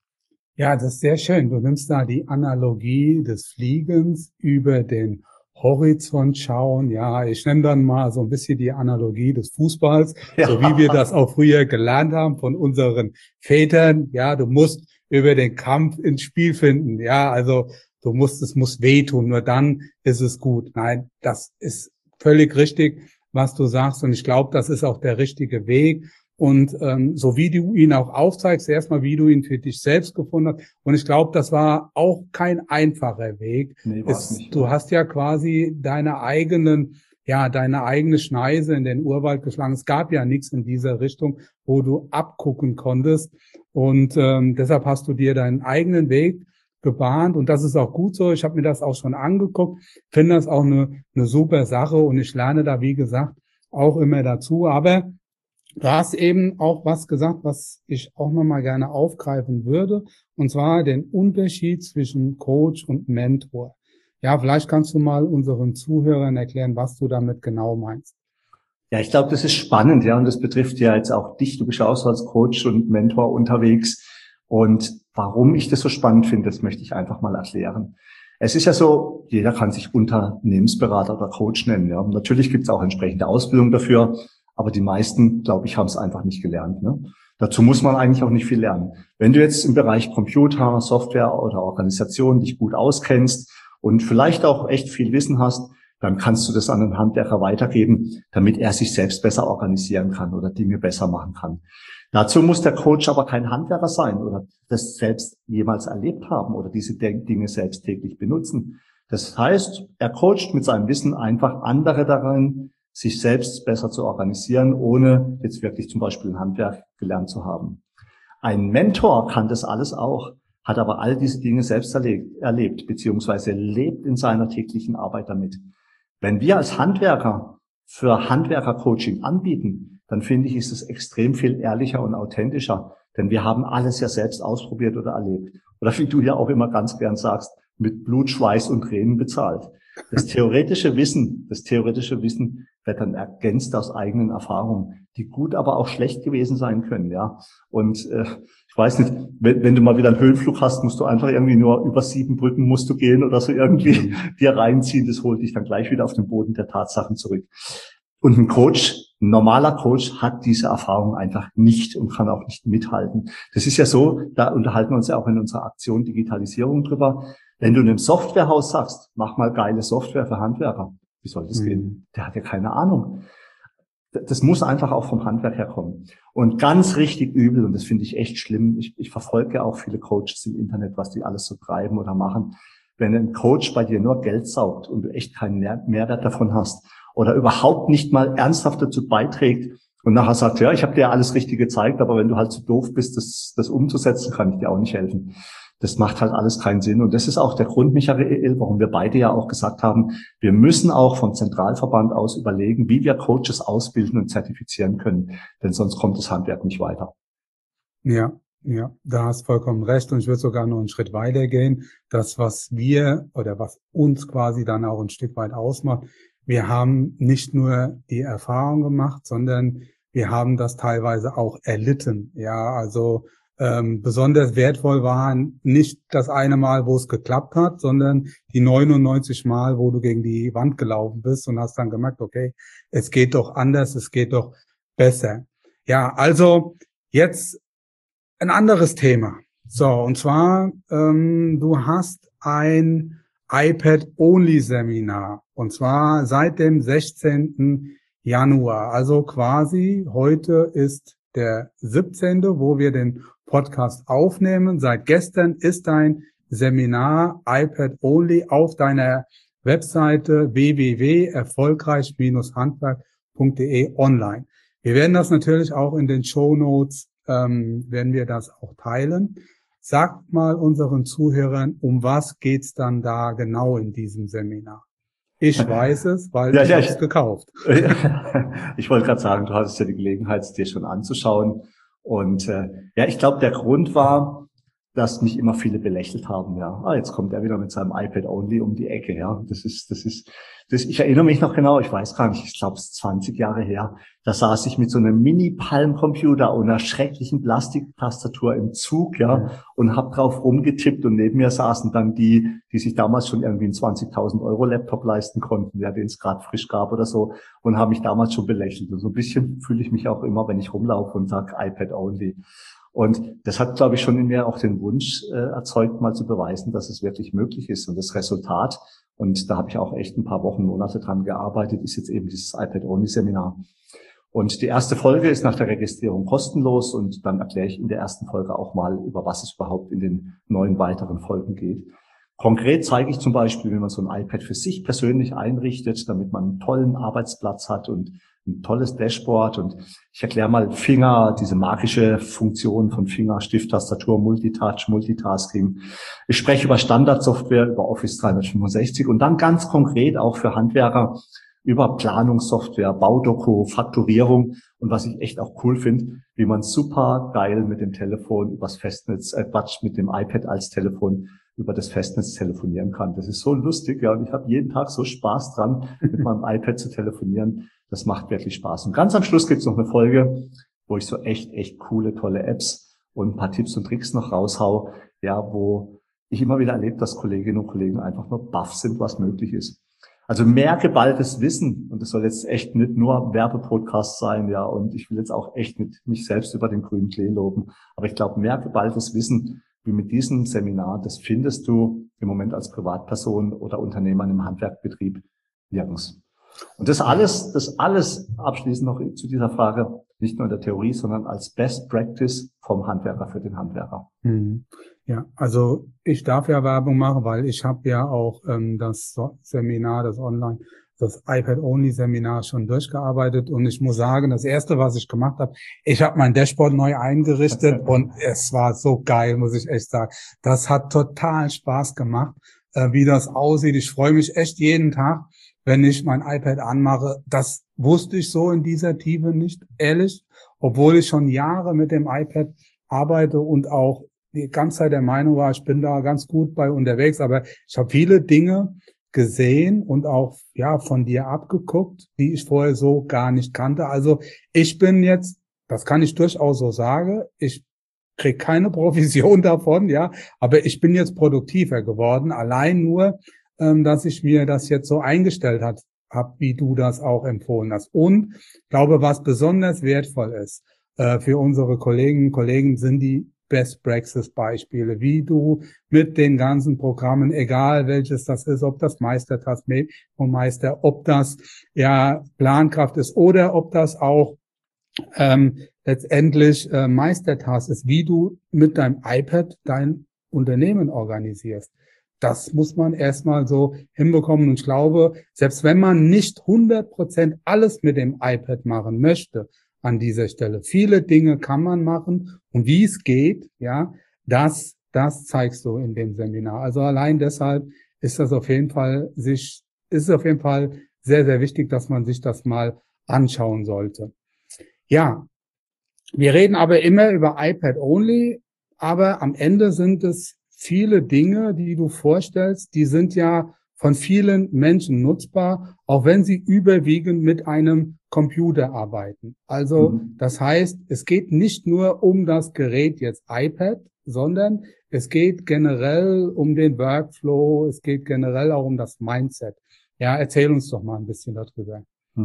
Ja, das ist sehr schön. Du nimmst da die Analogie des Fliegens über den Horizont schauen. Ja, ich nenne dann mal so ein bisschen die Analogie des Fußballs, ja, so wie wir das auch früher gelernt haben von unseren Vätern. Ja, du musst über den Kampf ins Spiel finden. Ja, also du musst, es muss wehtun, nur dann ist es gut. Nein, das ist völlig richtig, was du sagst. Und ich glaube, das ist auch der richtige Weg. Und ähm, so wie du ihn auch aufzeigst, erstmal wie du ihn für dich selbst gefunden hast. Und ich glaube, das war auch kein einfacher Weg. Nee, war's nicht. Du hast ja quasi deine eigenen, ja, deine eigene Schneise in den Urwald geschlagen. Es gab ja nichts in dieser Richtung, wo du abgucken konntest. Und ähm, deshalb hast du dir deinen eigenen Weg gebahnt. Und das ist auch gut so. Ich habe mir das auch schon angeguckt. Finde das auch eine, eine super Sache. Und ich lerne da, wie gesagt, auch immer dazu. Aber du hast eben auch was gesagt, was ich auch nochmal gerne aufgreifen würde, und zwar den Unterschied zwischen Coach und Mentor. Ja, vielleicht kannst du mal unseren Zuhörern erklären, was du damit genau meinst. Ja, ich glaube, das ist spannend, ja, und das betrifft ja jetzt auch dich. Du bist ja auch so als Coach und Mentor unterwegs. Und warum ich das so spannend finde, das möchte ich einfach mal erklären. Es ist ja so, jeder kann sich Unternehmensberater oder Coach nennen. Ja. Natürlich gibt es auch entsprechende Ausbildung dafür, aber die meisten, glaube ich, haben es einfach nicht gelernt. Ne? Dazu muss man eigentlich auch nicht viel lernen. Wenn du jetzt im Bereich Computer, Software oder Organisation dich gut auskennst und vielleicht auch echt viel Wissen hast, dann kannst du das an den Handwerker weitergeben, damit er sich selbst besser organisieren kann oder Dinge besser machen kann. Dazu muss der Coach aber kein Handwerker sein oder das selbst jemals erlebt haben oder diese Dinge selbst täglich benutzen. Das heißt, er coacht mit seinem Wissen einfach andere darin, sich selbst besser zu organisieren, ohne jetzt wirklich zum Beispiel ein Handwerk gelernt zu haben. Ein Mentor kann das alles auch, hat aber all diese Dinge selbst erlebt, erlebt beziehungsweise lebt in seiner täglichen Arbeit damit. Wenn wir als Handwerker für Handwerker-Coaching anbieten, dann finde ich, ist es extrem viel ehrlicher und authentischer, denn wir haben alles ja selbst ausprobiert oder erlebt. Oder wie du ja auch immer ganz gern sagst, mit Blut, Schweiß und Tränen bezahlt. Das theoretische Wissen, das theoretische Wissen wird dann ergänzt aus eigenen Erfahrungen, die gut, aber auch schlecht gewesen sein können, ja. Und äh, ich weiß nicht, wenn, wenn du mal wieder einen Höhenflug hast, musst du einfach irgendwie nur über sieben Brücken musst du gehen oder so irgendwie mhm. dir reinziehen. Das holt dich dann gleich wieder auf den Boden der Tatsachen zurück. Und ein Coach, ein normaler Coach hat diese Erfahrung einfach nicht und kann auch nicht mithalten. Das ist ja so, da unterhalten wir uns ja auch in unserer Aktion Digitalisierung drüber. Wenn du einem Softwarehaus sagst, mach mal geile Software für Handwerker, wie soll das mhm. gehen? Der hat ja keine Ahnung. Das muss einfach auch vom Handwerk herkommen. Und ganz richtig übel, und das finde ich echt schlimm, ich, ich verfolge ja auch viele Coaches im Internet, was die alles so treiben oder machen. Wenn ein Coach bei dir nur Geld saugt und du echt keinen Mehrwert davon hast oder überhaupt nicht mal ernsthaft dazu beiträgt und nachher sagt, ja, ich habe dir ja alles Richtige gezeigt, aber wenn du halt zu doof bist, das, das umzusetzen, kann ich dir auch nicht helfen. Das macht halt alles keinen Sinn. Und das ist auch der Grund, Michael, warum wir beide ja auch gesagt haben, wir müssen auch vom Zentralverband aus überlegen, wie wir Coaches ausbilden und zertifizieren können. Denn sonst kommt das Handwerk nicht weiter. Ja, ja, da hast vollkommen recht. Und ich würde sogar noch einen Schritt weiter gehen. Das, was wir oder was uns quasi dann auch ein Stück weit ausmacht, wir haben nicht nur die Erfahrung gemacht, sondern wir haben das teilweise auch erlitten. Ja, also Ähm, besonders wertvoll war nicht das eine Mal, wo es geklappt hat, sondern die neunundneunzig Mal, wo du gegen die Wand gelaufen bist und hast dann gemerkt, okay, es geht doch anders, es geht doch besser. Ja, also jetzt ein anderes Thema. So, und zwar, ähm, du hast ein iPad-Only-Seminar und zwar seit dem sechzehnten Januar. Also quasi heute ist der siebzehnte, wo wir den Podcast aufnehmen. Seit gestern ist dein Seminar iPad Only auf deiner Webseite w w w punkt erfolgreich Bindestrich handwerk punkt d e online. Wir werden das natürlich auch in den Shownotes, ähm, werden wir das auch teilen. Sagt mal unseren Zuhörern, um was geht's dann da genau in diesem Seminar? Ich weiß es, weil ja, ich ja, habe es gekauft. Ich wollte gerade sagen, du hattest ja die Gelegenheit, es dir schon anzuschauen. Und äh, ja, ich glaube, der Grund war, dass mich immer viele belächelt haben. Ja, ah, jetzt kommt er wieder mit seinem iPad Only um die Ecke. Ja, das ist, das ist, das. Ich erinnere mich noch genau. Ich weiß gar nicht. Ich glaube, es ist zwanzig Jahre her. Da saß ich mit so einem Mini-Palm-Computer und einer schrecklichen Plastiktastatur im Zug, ja, mhm. und habe drauf rumgetippt. Und neben mir saßen dann die, die sich damals schon irgendwie einen zwanzigtausend Euro Laptop leisten konnten, ja, den es gerade frisch gab oder so, und haben mich damals schon belächelt. Und so ein bisschen fühle ich mich auch immer, wenn ich rumlaufe und sage iPad Only. Und das hat, glaube ich, schon in mir auch den Wunsch äh, erzeugt, mal zu beweisen, dass es wirklich möglich ist. Und das Resultat, und da habe ich auch echt ein paar Wochen, Monate dran gearbeitet, ist jetzt eben dieses iPad-Only-Seminar. Und die erste Folge ist nach der Registrierung kostenlos und dann erkläre ich in der ersten Folge auch mal, über was es überhaupt in den neun weiteren Folgen geht. Konkret zeige ich zum Beispiel, wie man so ein iPad für sich persönlich einrichtet, damit man einen tollen Arbeitsplatz hat und ein tolles Dashboard. Und ich erkläre mal Finger, diese magische Funktion von Finger, Stift, Tastatur, Multitouch, Multitasking. Ich spreche über Standardsoftware, über Office dreihundertfünfundsechzig und dann ganz konkret auch für Handwerker über Planungssoftware, Baudoku, Fakturierung und was ich echt auch cool finde, wie man super geil mit dem Telefon übers Festnetz, äh Quatsch, mit dem iPad als Telefon über das Festnetz telefonieren kann. Das ist so lustig, ja, und ich habe jeden Tag so Spaß dran, mit meinem iPad zu telefonieren. Das macht wirklich Spaß. Und ganz am Schluss gibt's noch eine Folge, wo ich so echt, echt coole, tolle Apps und ein paar Tipps und Tricks noch raushau, ja, wo ich immer wieder erlebe, dass Kolleginnen und Kollegen einfach nur baff sind, was möglich ist. Also mehr geballtes Wissen, und das soll jetzt echt nicht nur Werbepodcast sein, ja, und ich will jetzt auch echt nicht mich selbst über den grünen Klee loben, aber ich glaube, mehr geballtes Wissen wie mit diesem Seminar, das findest du im Moment als Privatperson oder Unternehmer im Handwerkbetrieb nirgends. Und das alles, das alles abschließend noch zu dieser Frage, nicht nur in der Theorie, sondern als Best Practice vom Handwerker für den Handwerker. Mhm. Ja, also ich darf ja Werbung machen, weil ich habe ja auch ähm, das Seminar, das Online, das iPad-Only-Seminar schon durchgearbeitet und ich muss sagen, das Erste, was ich gemacht habe, ich habe mein Dashboard neu eingerichtet und es war so geil, muss ich echt sagen. Das hat total Spaß gemacht, äh, wie das aussieht. Ich freue mich echt jeden Tag, wenn ich mein iPad anmache. Das wusste ich so in dieser Tiefe nicht, ehrlich, obwohl ich schon Jahre mit dem iPad arbeite und auch die ganze Zeit der Meinung war, ich bin da ganz gut bei unterwegs, aber ich habe viele Dinge gesehen und auch ja von dir abgeguckt, die ich vorher so gar nicht kannte. Also ich bin jetzt, das kann ich durchaus so sagen, ich kriege keine Provision davon, ja, aber ich bin jetzt produktiver geworden, allein nur, ähm, dass ich mir das jetzt so eingestellt hat, hab, wie du das auch empfohlen hast. Und ich glaube, was besonders wertvoll ist äh, für unsere Kolleginnen und Kollegen, sind die Best Practice Beispiele, wie du mit den ganzen Programmen, egal welches das ist, ob das Meistertask, Meister, ob das ja Plankraft ist oder ob das auch ähm, letztendlich äh, Meistertask ist, wie du mit deinem iPad dein Unternehmen organisierst. Das muss man erstmal so hinbekommen. Und ich glaube, selbst wenn man nicht hundert Prozent alles mit dem iPad machen möchte, an dieser Stelle. Viele Dinge kann man machen und wie es geht, ja, das, das zeigst du in dem Seminar. Also allein deshalb ist das auf jeden Fall sich, ist es auf jeden Fall sehr, sehr wichtig, dass man sich das mal anschauen sollte. Ja, wir reden aber immer über iPad only, aber am Ende sind es viele Dinge, die du vorstellst, die sind ja von vielen Menschen nutzbar, auch wenn sie überwiegend mit einem Computer arbeiten. Also mhm. das heißt, es geht nicht nur um das Gerät jetzt iPad, sondern es geht generell um den Workflow, es geht generell auch um das Mindset. Ja, erzähl uns doch mal ein bisschen darüber.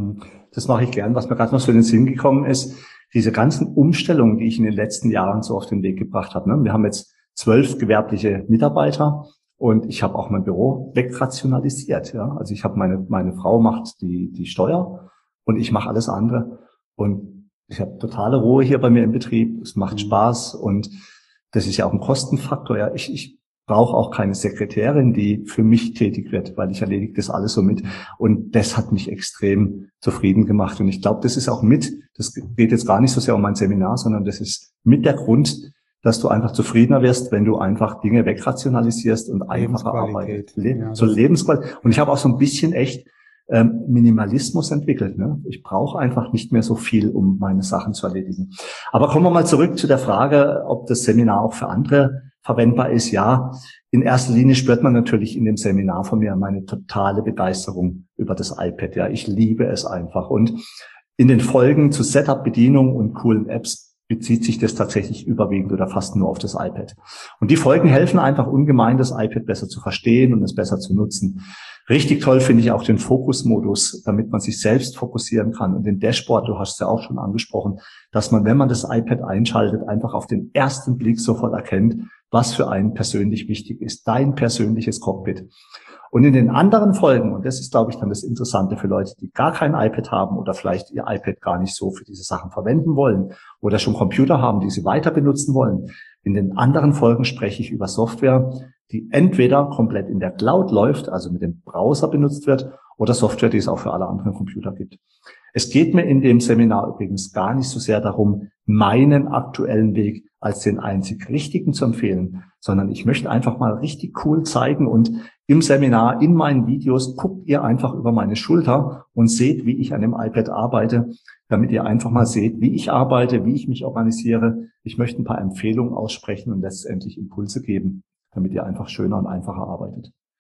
Das mache ich gern. Was mir gerade noch so in den Sinn gekommen ist, diese ganzen Umstellungen, die ich in den letzten Jahren so auf den Weg gebracht habe. Wir haben jetzt zwölf gewerbliche Mitarbeiter. Und ich habe auch mein Büro wegrationalisiert. Ja, also ich habe meine meine Frau macht die die Steuer und ich mache alles andere. Und ich habe totale Ruhe hier bei mir im Betrieb. Es macht Spaß und das ist ja auch ein Kostenfaktor. Ja, ich ich brauche auch keine Sekretärin, die für mich tätig wird, weil ich erledige das alles so mit. Und das hat mich extrem zufrieden gemacht. Und ich glaube, das ist auch mit. Das geht jetzt gar nicht so sehr um mein Seminar, sondern das ist mit der Grund, dass du einfach zufriedener wirst, wenn du einfach Dinge wegrationalisierst und einfacher arbeitest. Le- ja, so Lebensqualität. Und ich habe auch so ein bisschen echt ähm, Minimalismus entwickelt. Ne? Ich brauche einfach nicht mehr so viel, um meine Sachen zu erledigen. Aber kommen wir mal zurück zu der Frage, ob das Seminar auch für andere verwendbar ist. Ja, in erster Linie spürt man natürlich in dem Seminar von mir meine totale Begeisterung über das iPad. Ja, ich liebe es einfach. Und in den Folgen zu Setup, Bedienung und coolen Apps bezieht sich das tatsächlich überwiegend oder fast nur auf das iPad. Und die Folgen helfen einfach ungemein, das iPad besser zu verstehen und es besser zu nutzen. Richtig toll finde ich auch den Fokusmodus, damit man sich selbst fokussieren kann. Und den Dashboard, du hast es ja auch schon angesprochen, dass man, wenn man das iPad einschaltet, einfach auf den ersten Blick sofort erkennt, was für einen persönlich wichtig ist. Dein persönliches Cockpit. Und in den anderen Folgen, und das ist, glaube ich, dann das Interessante für Leute, die gar kein iPad haben oder vielleicht ihr iPad gar nicht so für diese Sachen verwenden wollen oder schon Computer haben, die sie weiter benutzen wollen. In den anderen Folgen spreche ich über Software, die entweder komplett in der Cloud läuft, also mit dem Browser benutzt wird, oder Software, die es auch für alle anderen Computer gibt. Es geht mir in dem Seminar übrigens gar nicht so sehr darum, meinen aktuellen Weg als den einzig richtigen zu empfehlen, sondern ich möchte einfach mal richtig cool zeigen und im Seminar, in meinen Videos, guckt ihr einfach über meine Schulter und seht, wie ich an dem iPad arbeite, damit ihr einfach mal seht, wie ich arbeite, wie ich mich organisiere. Ich möchte ein paar Empfehlungen aussprechen und letztendlich Impulse geben, damit ihr einfach schöner und einfacher arbeitet.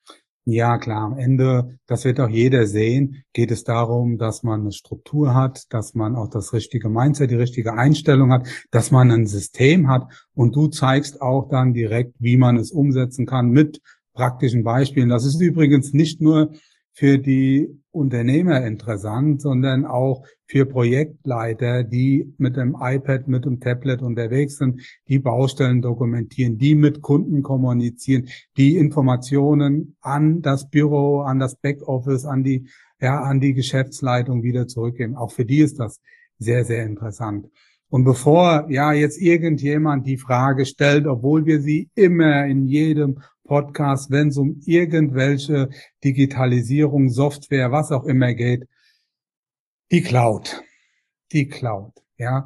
Ja, klar. Am Ende, das wird auch jeder sehen, geht es darum, dass man eine Struktur hat, dass man auch das richtige Mindset, die richtige Einstellung hat, dass man ein System hat und du zeigst auch dann direkt, wie man es umsetzen kann mit praktischen Beispielen. Das ist übrigens nicht nur für die Unternehmer interessant, sondern auch für Projektleiter, die mit dem iPad, mit dem Tablet unterwegs sind, die Baustellen dokumentieren, die mit Kunden kommunizieren, die Informationen an das Büro, an das Backoffice, an die, ja, an die Geschäftsleitung wieder zurückgeben. Auch für die ist das sehr, sehr interessant. Und bevor ja jetzt irgendjemand die Frage stellt, obwohl wir sie immer in jedem Podcast, wenn es um irgendwelche Digitalisierung, Software, was auch immer geht, die Cloud, die Cloud, ja.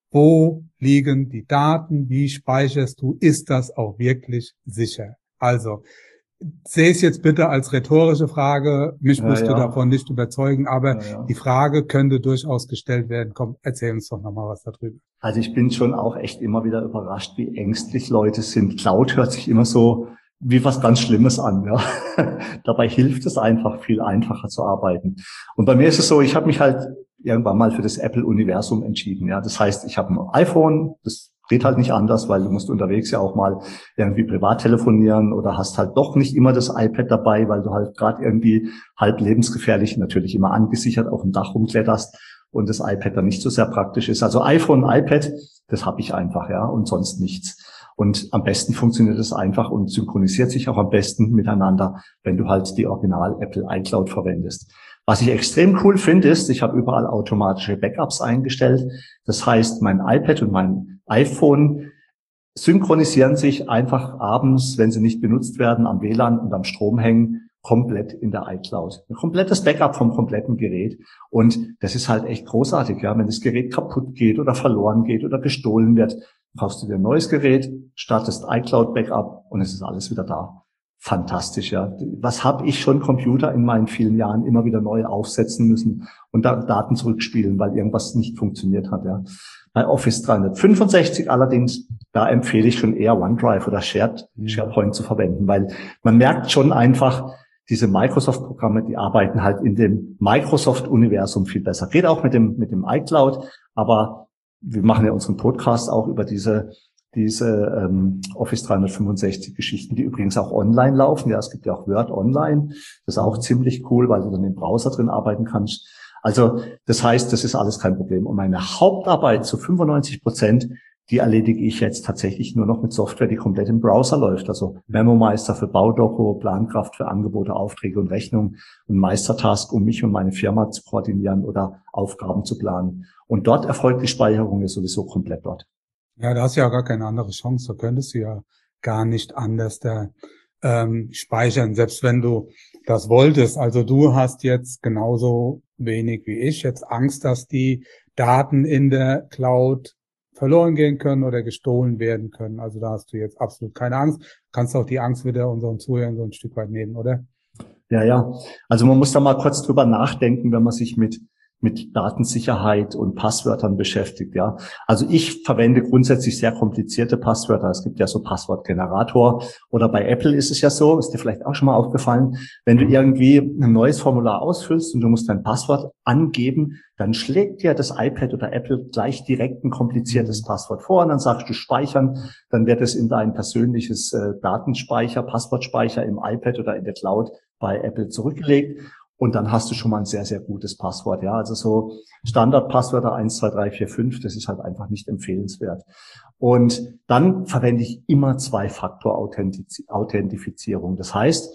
Wo liegen die Daten? Wie speicherst du? Ist das auch wirklich sicher? Also, sehe es jetzt bitte als rhetorische Frage. Mich Ja, musst du ja. davon nicht überzeugen, aber Ja, ja. die Frage könnte durchaus gestellt werden. Komm, erzähl uns doch nochmal was darüber. Also ich bin schon auch echt immer wieder überrascht, wie ängstlich Leute sind. Cloud hört sich immer so wie was ganz Schlimmes an. Ja. Dabei hilft es einfach, viel einfacher zu arbeiten. Und bei mir ist es so, ich habe mich halt irgendwann mal für das Apple-Universum entschieden. Ja. Das heißt, ich habe ein iPhone, das geht halt nicht anders, weil du musst unterwegs ja auch mal irgendwie privat telefonieren oder hast halt doch nicht immer das iPad dabei, weil du halt gerade irgendwie halb lebensgefährlich natürlich immer angesichert auf dem Dach rumkletterst und das iPad dann nicht so sehr praktisch ist. Also iPhone, iPad, das habe ich einfach, ja, und sonst nichts. Und am besten funktioniert es einfach und synchronisiert sich auch am besten miteinander, wenn du halt die Original Apple iCloud verwendest. Was ich extrem cool finde, ist, ich habe überall automatische Backups eingestellt. Das heißt, mein iPad und mein iPhone synchronisieren sich einfach abends, wenn sie nicht benutzt werden, am W L A N und am Strom hängen, komplett in der iCloud. Ein komplettes Backup vom kompletten Gerät. Und das ist halt echt großartig, ja. Wenn das Gerät kaputt geht oder verloren geht oder gestohlen wird, kaufst du dir ein neues Gerät, startest iCloud-Backup und es ist alles wieder da. Fantastisch, ja. Was habe ich schon Computer in meinen vielen Jahren immer wieder neu aufsetzen müssen und da Daten zurückspielen, weil irgendwas nicht funktioniert hat, ja. Bei Office dreihundertfünfundsechzig allerdings, da empfehle ich schon eher OneDrive oder Shared, SharePoint zu verwenden, weil man merkt schon einfach, diese Microsoft-Programme, die arbeiten halt in dem Microsoft-Universum viel besser. Geht auch mit dem, mit dem iCloud, aber wir machen ja unseren Podcast auch über diese, diese ähm, Office dreihundertfünfundsechzig Geschichten, die übrigens auch online laufen. Ja, es gibt ja auch Word online. Das ist auch ziemlich cool, weil du dann im Browser drin arbeiten kannst. Also das heißt, das ist alles kein Problem. Und meine Hauptarbeit zu fünfundneunzig Prozent, die erledige ich jetzt tatsächlich nur noch mit Software, die komplett im Browser läuft. Also Memo-Meister für Baudoku, Plankraft für Angebote, Aufträge und Rechnungen und Meistertask, um mich und meine Firma zu koordinieren oder Aufgaben zu planen. Und dort erfolgt die Speicherung ja sowieso komplett dort. Ja, da hast du ja gar keine andere Chance. Da könntest du ja gar nicht anders da ähm, speichern, selbst wenn du das wolltest. Also du hast jetzt genauso wenig wie ich jetzt Angst, dass die Daten in der Cloud verloren gehen können oder gestohlen werden können. Also da hast du jetzt absolut keine Angst. Kannst auch die Angst wieder unseren Zuhörern so ein Stück weit nehmen, oder? Ja, ja. Also man muss da mal kurz drüber nachdenken, wenn man sich mit mit Datensicherheit und Passwörtern beschäftigt, ja. Also ich verwende grundsätzlich sehr komplizierte Passwörter. Es gibt ja so Passwortgenerator oder bei Apple ist es ja so, ist dir vielleicht auch schon mal aufgefallen, wenn du irgendwie ein neues Formular ausfüllst und du musst dein Passwort angeben, dann schlägt dir das iPad oder Apple gleich direkt ein kompliziertes Passwort vor und dann sagst du speichern, dann wird es in dein persönliches äh, Datenspeicher, Passwortspeicher im iPad oder in der Cloud bei Apple zurückgelegt. Und dann hast du schon mal ein sehr, sehr gutes Passwort. Ja, also so Standardpasswörter eins, zwei, drei, vier, fünf, das ist halt einfach nicht empfehlenswert. Und dann verwende ich immer Zwei-Faktor-Authentifizierung. Das heißt,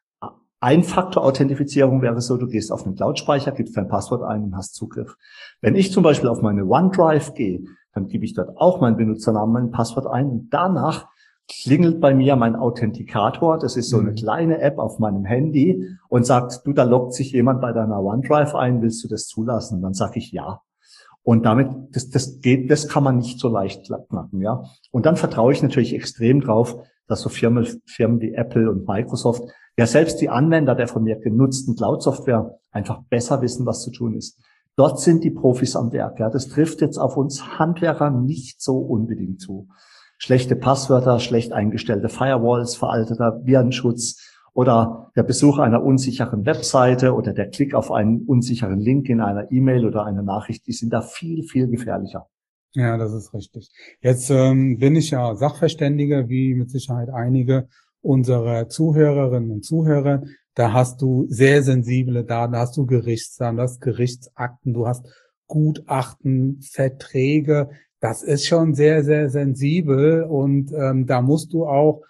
Ein-Faktor-Authentifizierung wäre so, du gehst auf einen Cloud-Speicher, gibst dein Passwort ein und hast Zugriff. Wenn ich zum Beispiel auf meine OneDrive gehe, dann gebe ich dort auch meinen Benutzernamen, mein Passwort ein und danach klingelt bei mir mein Authentikator, das ist so eine kleine App auf meinem Handy und sagt, du, da loggt sich jemand bei deiner OneDrive ein, willst du das zulassen? Und dann sage ich ja. Und damit, das, das geht, das kann man nicht so leicht knacken, ja. Und dann vertraue ich natürlich extrem drauf, dass so Firmen, Firmen wie Apple und Microsoft, ja selbst die Anwender der von mir genutzten Cloud-Software einfach besser wissen, was zu tun ist. Dort sind die Profis am Werk, ja. Das trifft jetzt auf uns Handwerker nicht so unbedingt zu. Schlechte Passwörter, schlecht eingestellte Firewalls, veralteter Virenschutz oder der Besuch einer unsicheren Webseite oder der Klick auf einen unsicheren Link in einer E-Mail oder einer Nachricht, die sind da viel, viel gefährlicher. Ja, das ist richtig. Jetzt ähm, bin ich ja Sachverständiger, wie mit Sicherheit einige unserer Zuhörerinnen und Zuhörer. Da hast du sehr sensible Daten, da hast du Gerichtsdaten, du hast Gerichtsakten, du hast Gutachten, Verträge. Das ist schon sehr, sehr sensibel und ähm, da musst du auch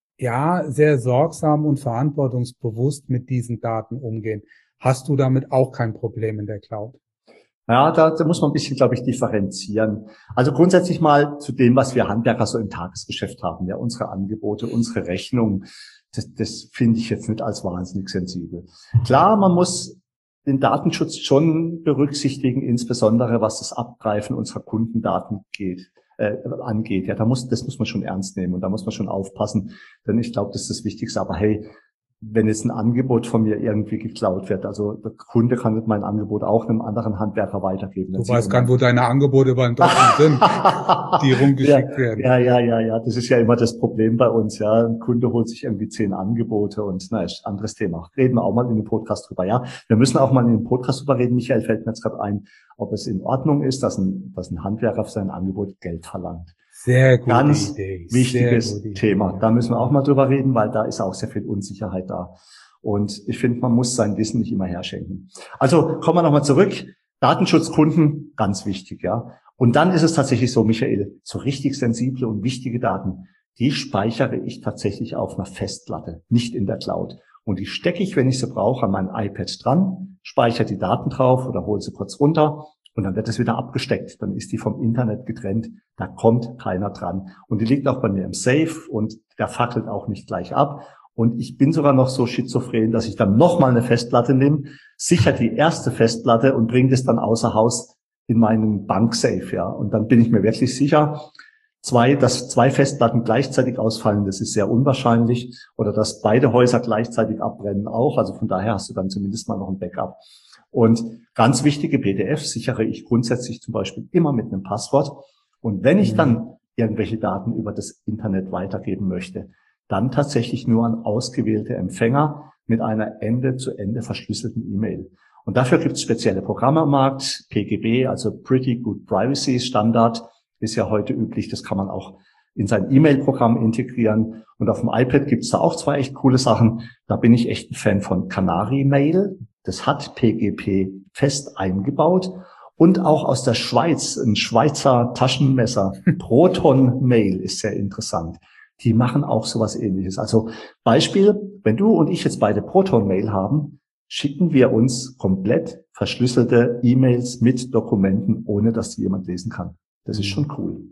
ja sehr sorgsam und verantwortungsbewusst mit diesen Daten umgehen. Hast du damit auch kein Problem in der Cloud? Ja, da, da muss man ein bisschen, glaube ich, differenzieren. Also grundsätzlich mal zu dem, was wir Handwerker so im Tagesgeschäft haben. Ja, unsere Angebote, unsere Rechnungen, das, das finde ich jetzt nicht als wahnsinnig sensibel. Klar, man muss den Datenschutz schon berücksichtigen, insbesondere was das Abgreifen unserer Kundendaten geht, äh, angeht. Ja, da muss, das muss man schon ernst nehmen und da muss man schon aufpassen, denn ich glaube, das ist das Wichtigste. Aber hey, wenn jetzt ein Angebot von mir irgendwie geklaut wird, also der Kunde kann nicht mein Angebot auch einem anderen Handwerker weitergeben. Du weißt gar nicht, wo deine Angebote bei den Deutschen sind, die rumgeschickt ja, werden. Ja, ja, ja, ja, das ist ja immer das Problem bei uns, ja. Ein Kunde holt sich irgendwie zehn Angebote und, na, ist ein anderes Thema. Reden wir auch mal in dem Podcast drüber, ja. Wir müssen auch mal in dem Podcast drüber reden. Michael, fällt mir jetzt gerade ein, ob es in Ordnung ist, dass ein, dass ein Handwerker für sein Angebot Geld verlangt. Sehr gute Ganz Idee. wichtiges Sehr gute Thema. Idee. Da müssen wir auch mal drüber reden, weil da ist auch sehr viel Unsicherheit da. Und ich finde, man muss sein Wissen nicht immer herschenken. Also kommen wir nochmal zurück. Datenschutzkunden, ganz wichtig, ja. Und dann ist es tatsächlich so, Michael, so richtig sensible und wichtige Daten, die speichere ich tatsächlich auf einer Festplatte, nicht in der Cloud. Und die stecke ich, wenn ich sie brauche, an mein iPad dran, speichere die Daten drauf oder hole sie kurz runter. Und dann wird es wieder abgesteckt. Dann ist die vom Internet getrennt. Da kommt keiner dran. Und die liegt auch bei mir im Safe und der fackelt auch nicht gleich ab. Und ich bin sogar noch so schizophren, dass ich dann nochmal eine Festplatte nehme, sicher die erste Festplatte und bringe das dann außer Haus in meinen Banksafe, ja. Und dann bin ich mir wirklich sicher, zwei, dass zwei Festplatten gleichzeitig ausfallen, das ist sehr unwahrscheinlich. Oder dass beide Häuser gleichzeitig abbrennen auch. Also von daher hast du dann zumindest mal noch ein Backup. Und ganz wichtige P D Fs sichere ich grundsätzlich zum Beispiel immer mit einem Passwort. Und wenn ich dann irgendwelche Daten über das Internet weitergeben möchte, dann tatsächlich nur an ausgewählte Empfänger mit einer Ende-zu-Ende verschlüsselten E-Mail. Und dafür gibt es spezielle Programme am Markt, P G B, also Pretty Good Privacy Standard, ist ja heute üblich, das kann man auch in sein E-Mail-Programm integrieren. Und auf dem iPad gibt es da auch zwei echt coole Sachen. Da bin ich echt ein Fan von Canary Mail. Das hat P G P fest eingebaut. Und auch aus der Schweiz, ein Schweizer Taschenmesser, Proton Mail ist sehr interessant. Die machen auch sowas Ähnliches. Also Beispiel, wenn du und ich jetzt beide Proton Mail haben, schicken wir uns komplett verschlüsselte E-Mails mit Dokumenten, ohne dass die jemand lesen kann. Das ist schon cool.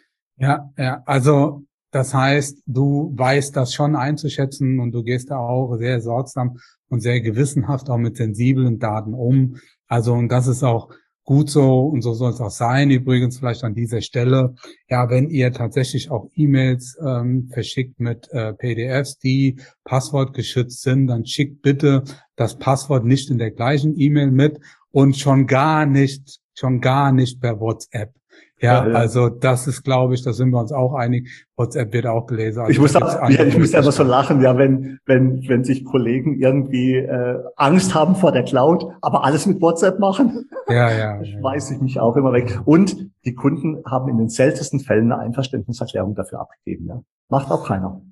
Ja, ja, also das heißt, du weißt das schon einzuschätzen und du gehst da auch sehr sorgsam und sehr gewissenhaft auch mit sensiblen Daten um. Also und das ist auch gut so und so soll es auch sein. Übrigens vielleicht an dieser Stelle, ja, wenn ihr tatsächlich auch E-Mails ähm, verschickt mit äh, P D Fs, die passwortgeschützt sind, dann schickt bitte das Passwort nicht in der gleichen E-Mail mit und schon gar nicht, schon gar nicht per WhatsApp. Ja, ja, also das ist, glaube ich, da sind wir uns auch einig. WhatsApp wird auch gelesen. Also ich muss da, ja, ich muss einfach so lachen, ja, wenn wenn wenn sich Kollegen irgendwie äh, Angst haben vor der Cloud, aber alles mit WhatsApp machen. Ja, ja. Das schmeiße ich mich auch immer weg. Und die Kunden haben in den seltensten Fällen eine Einverständniserklärung dafür abgegeben. Ja, macht auch keiner.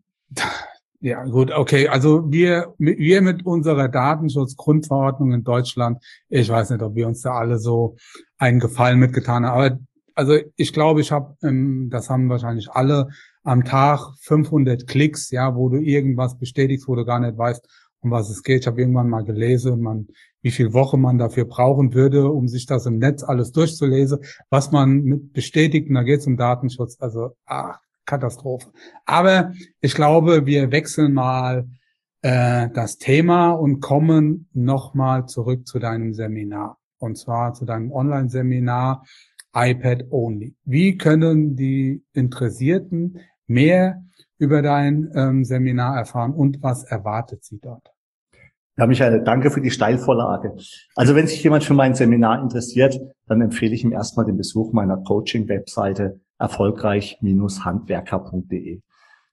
Ja, gut, okay. Also wir wir mit unserer Datenschutzgrundverordnung in Deutschland, ich weiß nicht, ob wir uns da alle so einen Gefallen mitgetan haben, aber also ich glaube, ich habe, ähm, das haben wahrscheinlich alle, am Tag fünfhundert Klicks, ja, wo du irgendwas bestätigst, wo du gar nicht weißt, um was es geht. Ich habe irgendwann mal gelesen, man, wie viel Woche man dafür brauchen würde, um sich das im Netz alles durchzulesen, was man mit bestätigt. Und da geht es um Datenschutz. Also, ach, Katastrophe. Aber ich glaube, wir wechseln mal äh, das Thema und kommen nochmal zurück zu deinem Seminar. Und zwar zu deinem Online-Seminar iPad Only. Wie können die Interessierten mehr über dein ähm, Seminar erfahren und was erwartet sie dort? Ja, Michael, danke für die Steilvorlage. Also wenn sich jemand für mein Seminar interessiert, dann empfehle ich ihm erstmal den Besuch meiner Coaching-Webseite erfolgreich Bindestrich handwerker punkt de.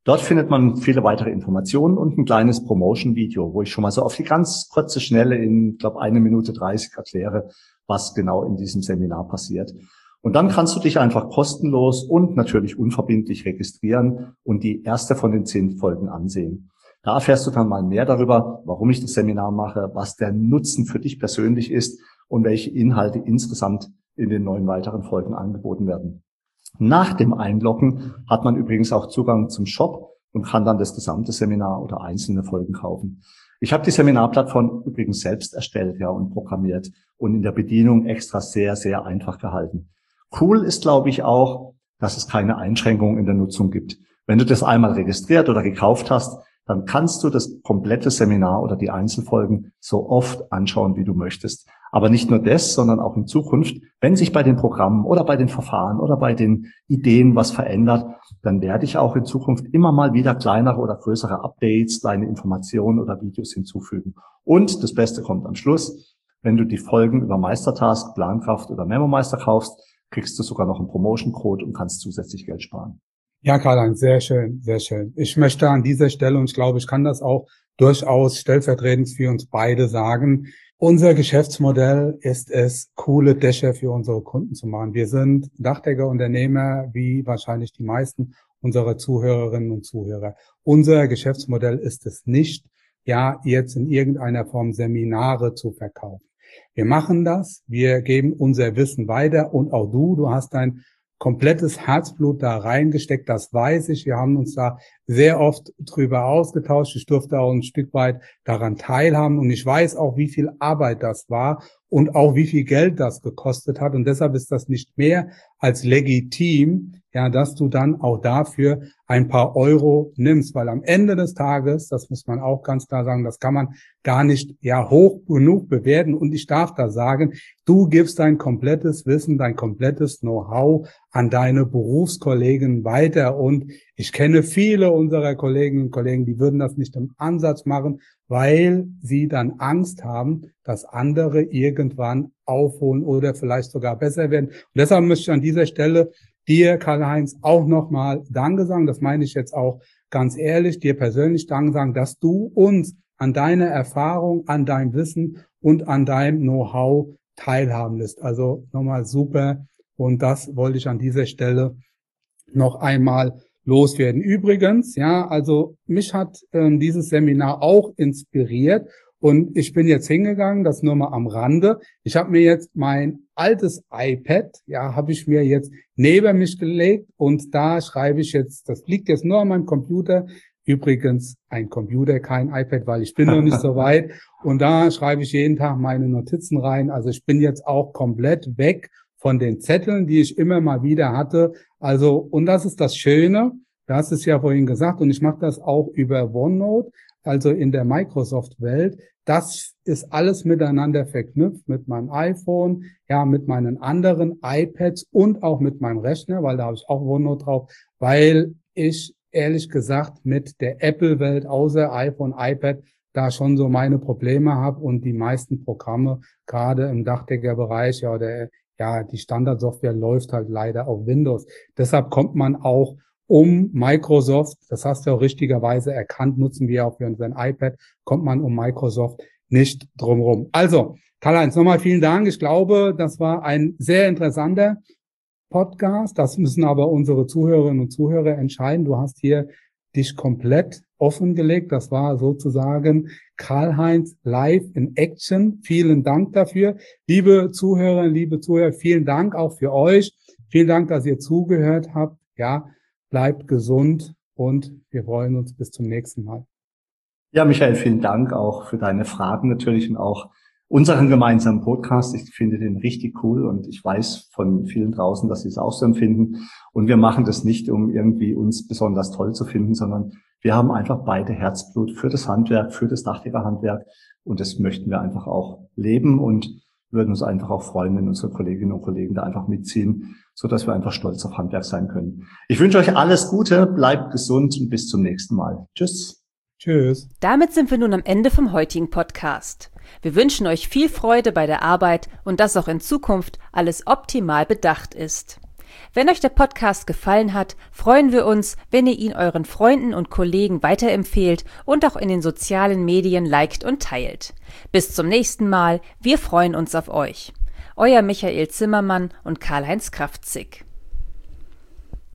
Dort findet man viele weitere Informationen und ein kleines Promotion-Video, wo ich schon mal so auf die ganz kurze Schnelle in, ich glaube, eine Minute dreißig erkläre, was genau in diesem Seminar passiert. Und dann kannst du dich einfach kostenlos und natürlich unverbindlich registrieren und die erste von den zehn Folgen ansehen. Da erfährst du dann mal mehr darüber, warum ich das Seminar mache, was der Nutzen für dich persönlich ist und welche Inhalte insgesamt in den neun weiteren Folgen angeboten werden. Nach dem Einloggen hat man übrigens auch Zugang zum Shop und kann dann das gesamte Seminar oder einzelne Folgen kaufen. Ich habe die Seminarplattform übrigens selbst erstellt, ja, und programmiert und in der Bedienung extra sehr, sehr einfach gehalten. Cool ist, glaube ich, auch, dass es keine Einschränkungen in der Nutzung gibt. Wenn du das einmal registriert oder gekauft hast, dann kannst du das komplette Seminar oder die Einzelfolgen so oft anschauen, wie du möchtest. Aber nicht nur das, sondern auch in Zukunft, wenn sich bei den Programmen oder bei den Verfahren oder bei den Ideen was verändert, dann werde ich auch in Zukunft immer mal wieder kleinere oder größere Updates, kleine Informationen oder Videos hinzufügen. Und das Beste kommt am Schluss, wenn du die Folgen über Meistertask, Plankraft oder MemoMeister kaufst, kriegst du sogar noch einen Promotion-Code und kannst zusätzlich Geld sparen. Ja, Karl-Heinz, sehr schön, sehr schön. Ich möchte an dieser Stelle, und ich glaube, ich kann das auch durchaus stellvertretend für uns beide sagen, unser Geschäftsmodell ist es, coole Dächer für unsere Kunden zu machen. Wir sind Dachdeckerunternehmer, wie wahrscheinlich die meisten unserer Zuhörerinnen und Zuhörer. Unser Geschäftsmodell ist es nicht, ja, jetzt in irgendeiner Form Seminare zu verkaufen. Wir machen das, wir geben unser Wissen weiter und auch du, du hast dein komplettes Herzblut da reingesteckt, das weiß ich. Wir haben uns da sehr oft drüber ausgetauscht. Ich durfte auch ein Stück weit daran teilhaben und ich weiß auch, wie viel Arbeit das war und auch wie viel Geld das gekostet hat. Und deshalb ist das nicht mehr als legitim, ja, dass du dann auch dafür ein paar Euro nimmst, weil am Ende des Tages, das muss man auch ganz klar sagen, das kann man gar nicht ja hoch genug bewerten. Und ich darf da sagen, du gibst dein komplettes Wissen, dein komplettes Know-how an deine Berufskollegen weiter. Und ich kenne viele unserer Kolleginnen und Kollegen, die würden das nicht im Ansatz machen, weil sie dann Angst haben, dass andere irgendwann aufholen oder vielleicht sogar besser werden. Und deshalb möchte ich an dieser Stelle dir, Karl-Heinz, auch nochmal Danke sagen. Das meine ich jetzt auch ganz ehrlich, dir persönlich Danke sagen, dass du uns an deiner Erfahrung, an deinem Wissen und an deinem Know-how teilhaben lässt. Also nochmal super. Und das wollte ich an dieser Stelle noch einmal loswerden. Übrigens, ja, also mich hat ähm, dieses Seminar auch inspiriert und ich bin jetzt hingegangen, das nur mal am Rande. Ich habe mir jetzt mein altes iPad, ja, habe ich mir jetzt neben mich gelegt und da schreibe ich jetzt, das liegt jetzt nur an meinem Computer. Übrigens ein Computer, kein iPad, weil ich bin noch nicht so weit. Und da schreibe ich jeden Tag meine Notizen rein. Also ich bin jetzt auch komplett weg von den Zetteln, die ich immer mal wieder hatte. Also, und das ist das Schöne, du hast es ja vorhin gesagt, und ich mache das auch über OneNote, also in der Microsoft-Welt. Das ist alles miteinander verknüpft mit meinem iPhone, ja, mit meinen anderen iPads und auch mit meinem Rechner, weil da habe ich auch OneNote drauf, weil ich ehrlich gesagt mit der Apple-Welt außer iPhone, iPad da schon so meine Probleme habe und die meisten Programme, gerade im Dachdeckerbereich, ja, der Ja, die Standardsoftware läuft halt leider auf Windows. Deshalb kommt man auch um Microsoft, das hast du auch richtigerweise erkannt, nutzen wir auch für unseren iPad, kommt man um Microsoft nicht drumherum. Also, Karl-Heinz, nochmal vielen Dank. Ich glaube, das war ein sehr interessanter Podcast. Das müssen aber unsere Zuhörerinnen und Zuhörer entscheiden. Du hast hier dich komplett offengelegt. Das war sozusagen Karl-Heinz live in Action. Vielen Dank dafür. Liebe Zuhörerinnen, liebe Zuhörer, vielen Dank auch für euch. Vielen Dank, dass ihr zugehört habt. Ja, bleibt gesund und wir freuen uns bis zum nächsten Mal. Ja, Michael, vielen Dank auch für deine Fragen natürlich und auch unseren gemeinsamen Podcast. Ich finde den richtig cool und ich weiß von vielen draußen, dass sie es auch so empfinden. Und wir machen das nicht, um irgendwie uns besonders toll zu finden, sondern wir haben einfach beide Herzblut für das Handwerk, für das Dachdeckerhandwerk. Und das möchten wir einfach auch leben und würden uns einfach auch freuen, wenn unsere Kolleginnen und Kollegen da einfach mitziehen, so dass wir einfach stolz auf Handwerk sein können. Ich wünsche euch alles Gute, bleibt gesund und bis zum nächsten Mal. Tschüss. Tschüss. Damit sind wir nun am Ende vom heutigen Podcast. Wir wünschen euch viel Freude bei der Arbeit und dass auch in Zukunft alles optimal bedacht ist. Wenn euch der Podcast gefallen hat, freuen wir uns, wenn ihr ihn euren Freunden und Kollegen weiterempfehlt und auch in den sozialen Medien liked und teilt. Bis zum nächsten Mal, wir freuen uns auf euch. Euer Michael Zimmermann und Karl-Heinz Kraftzig.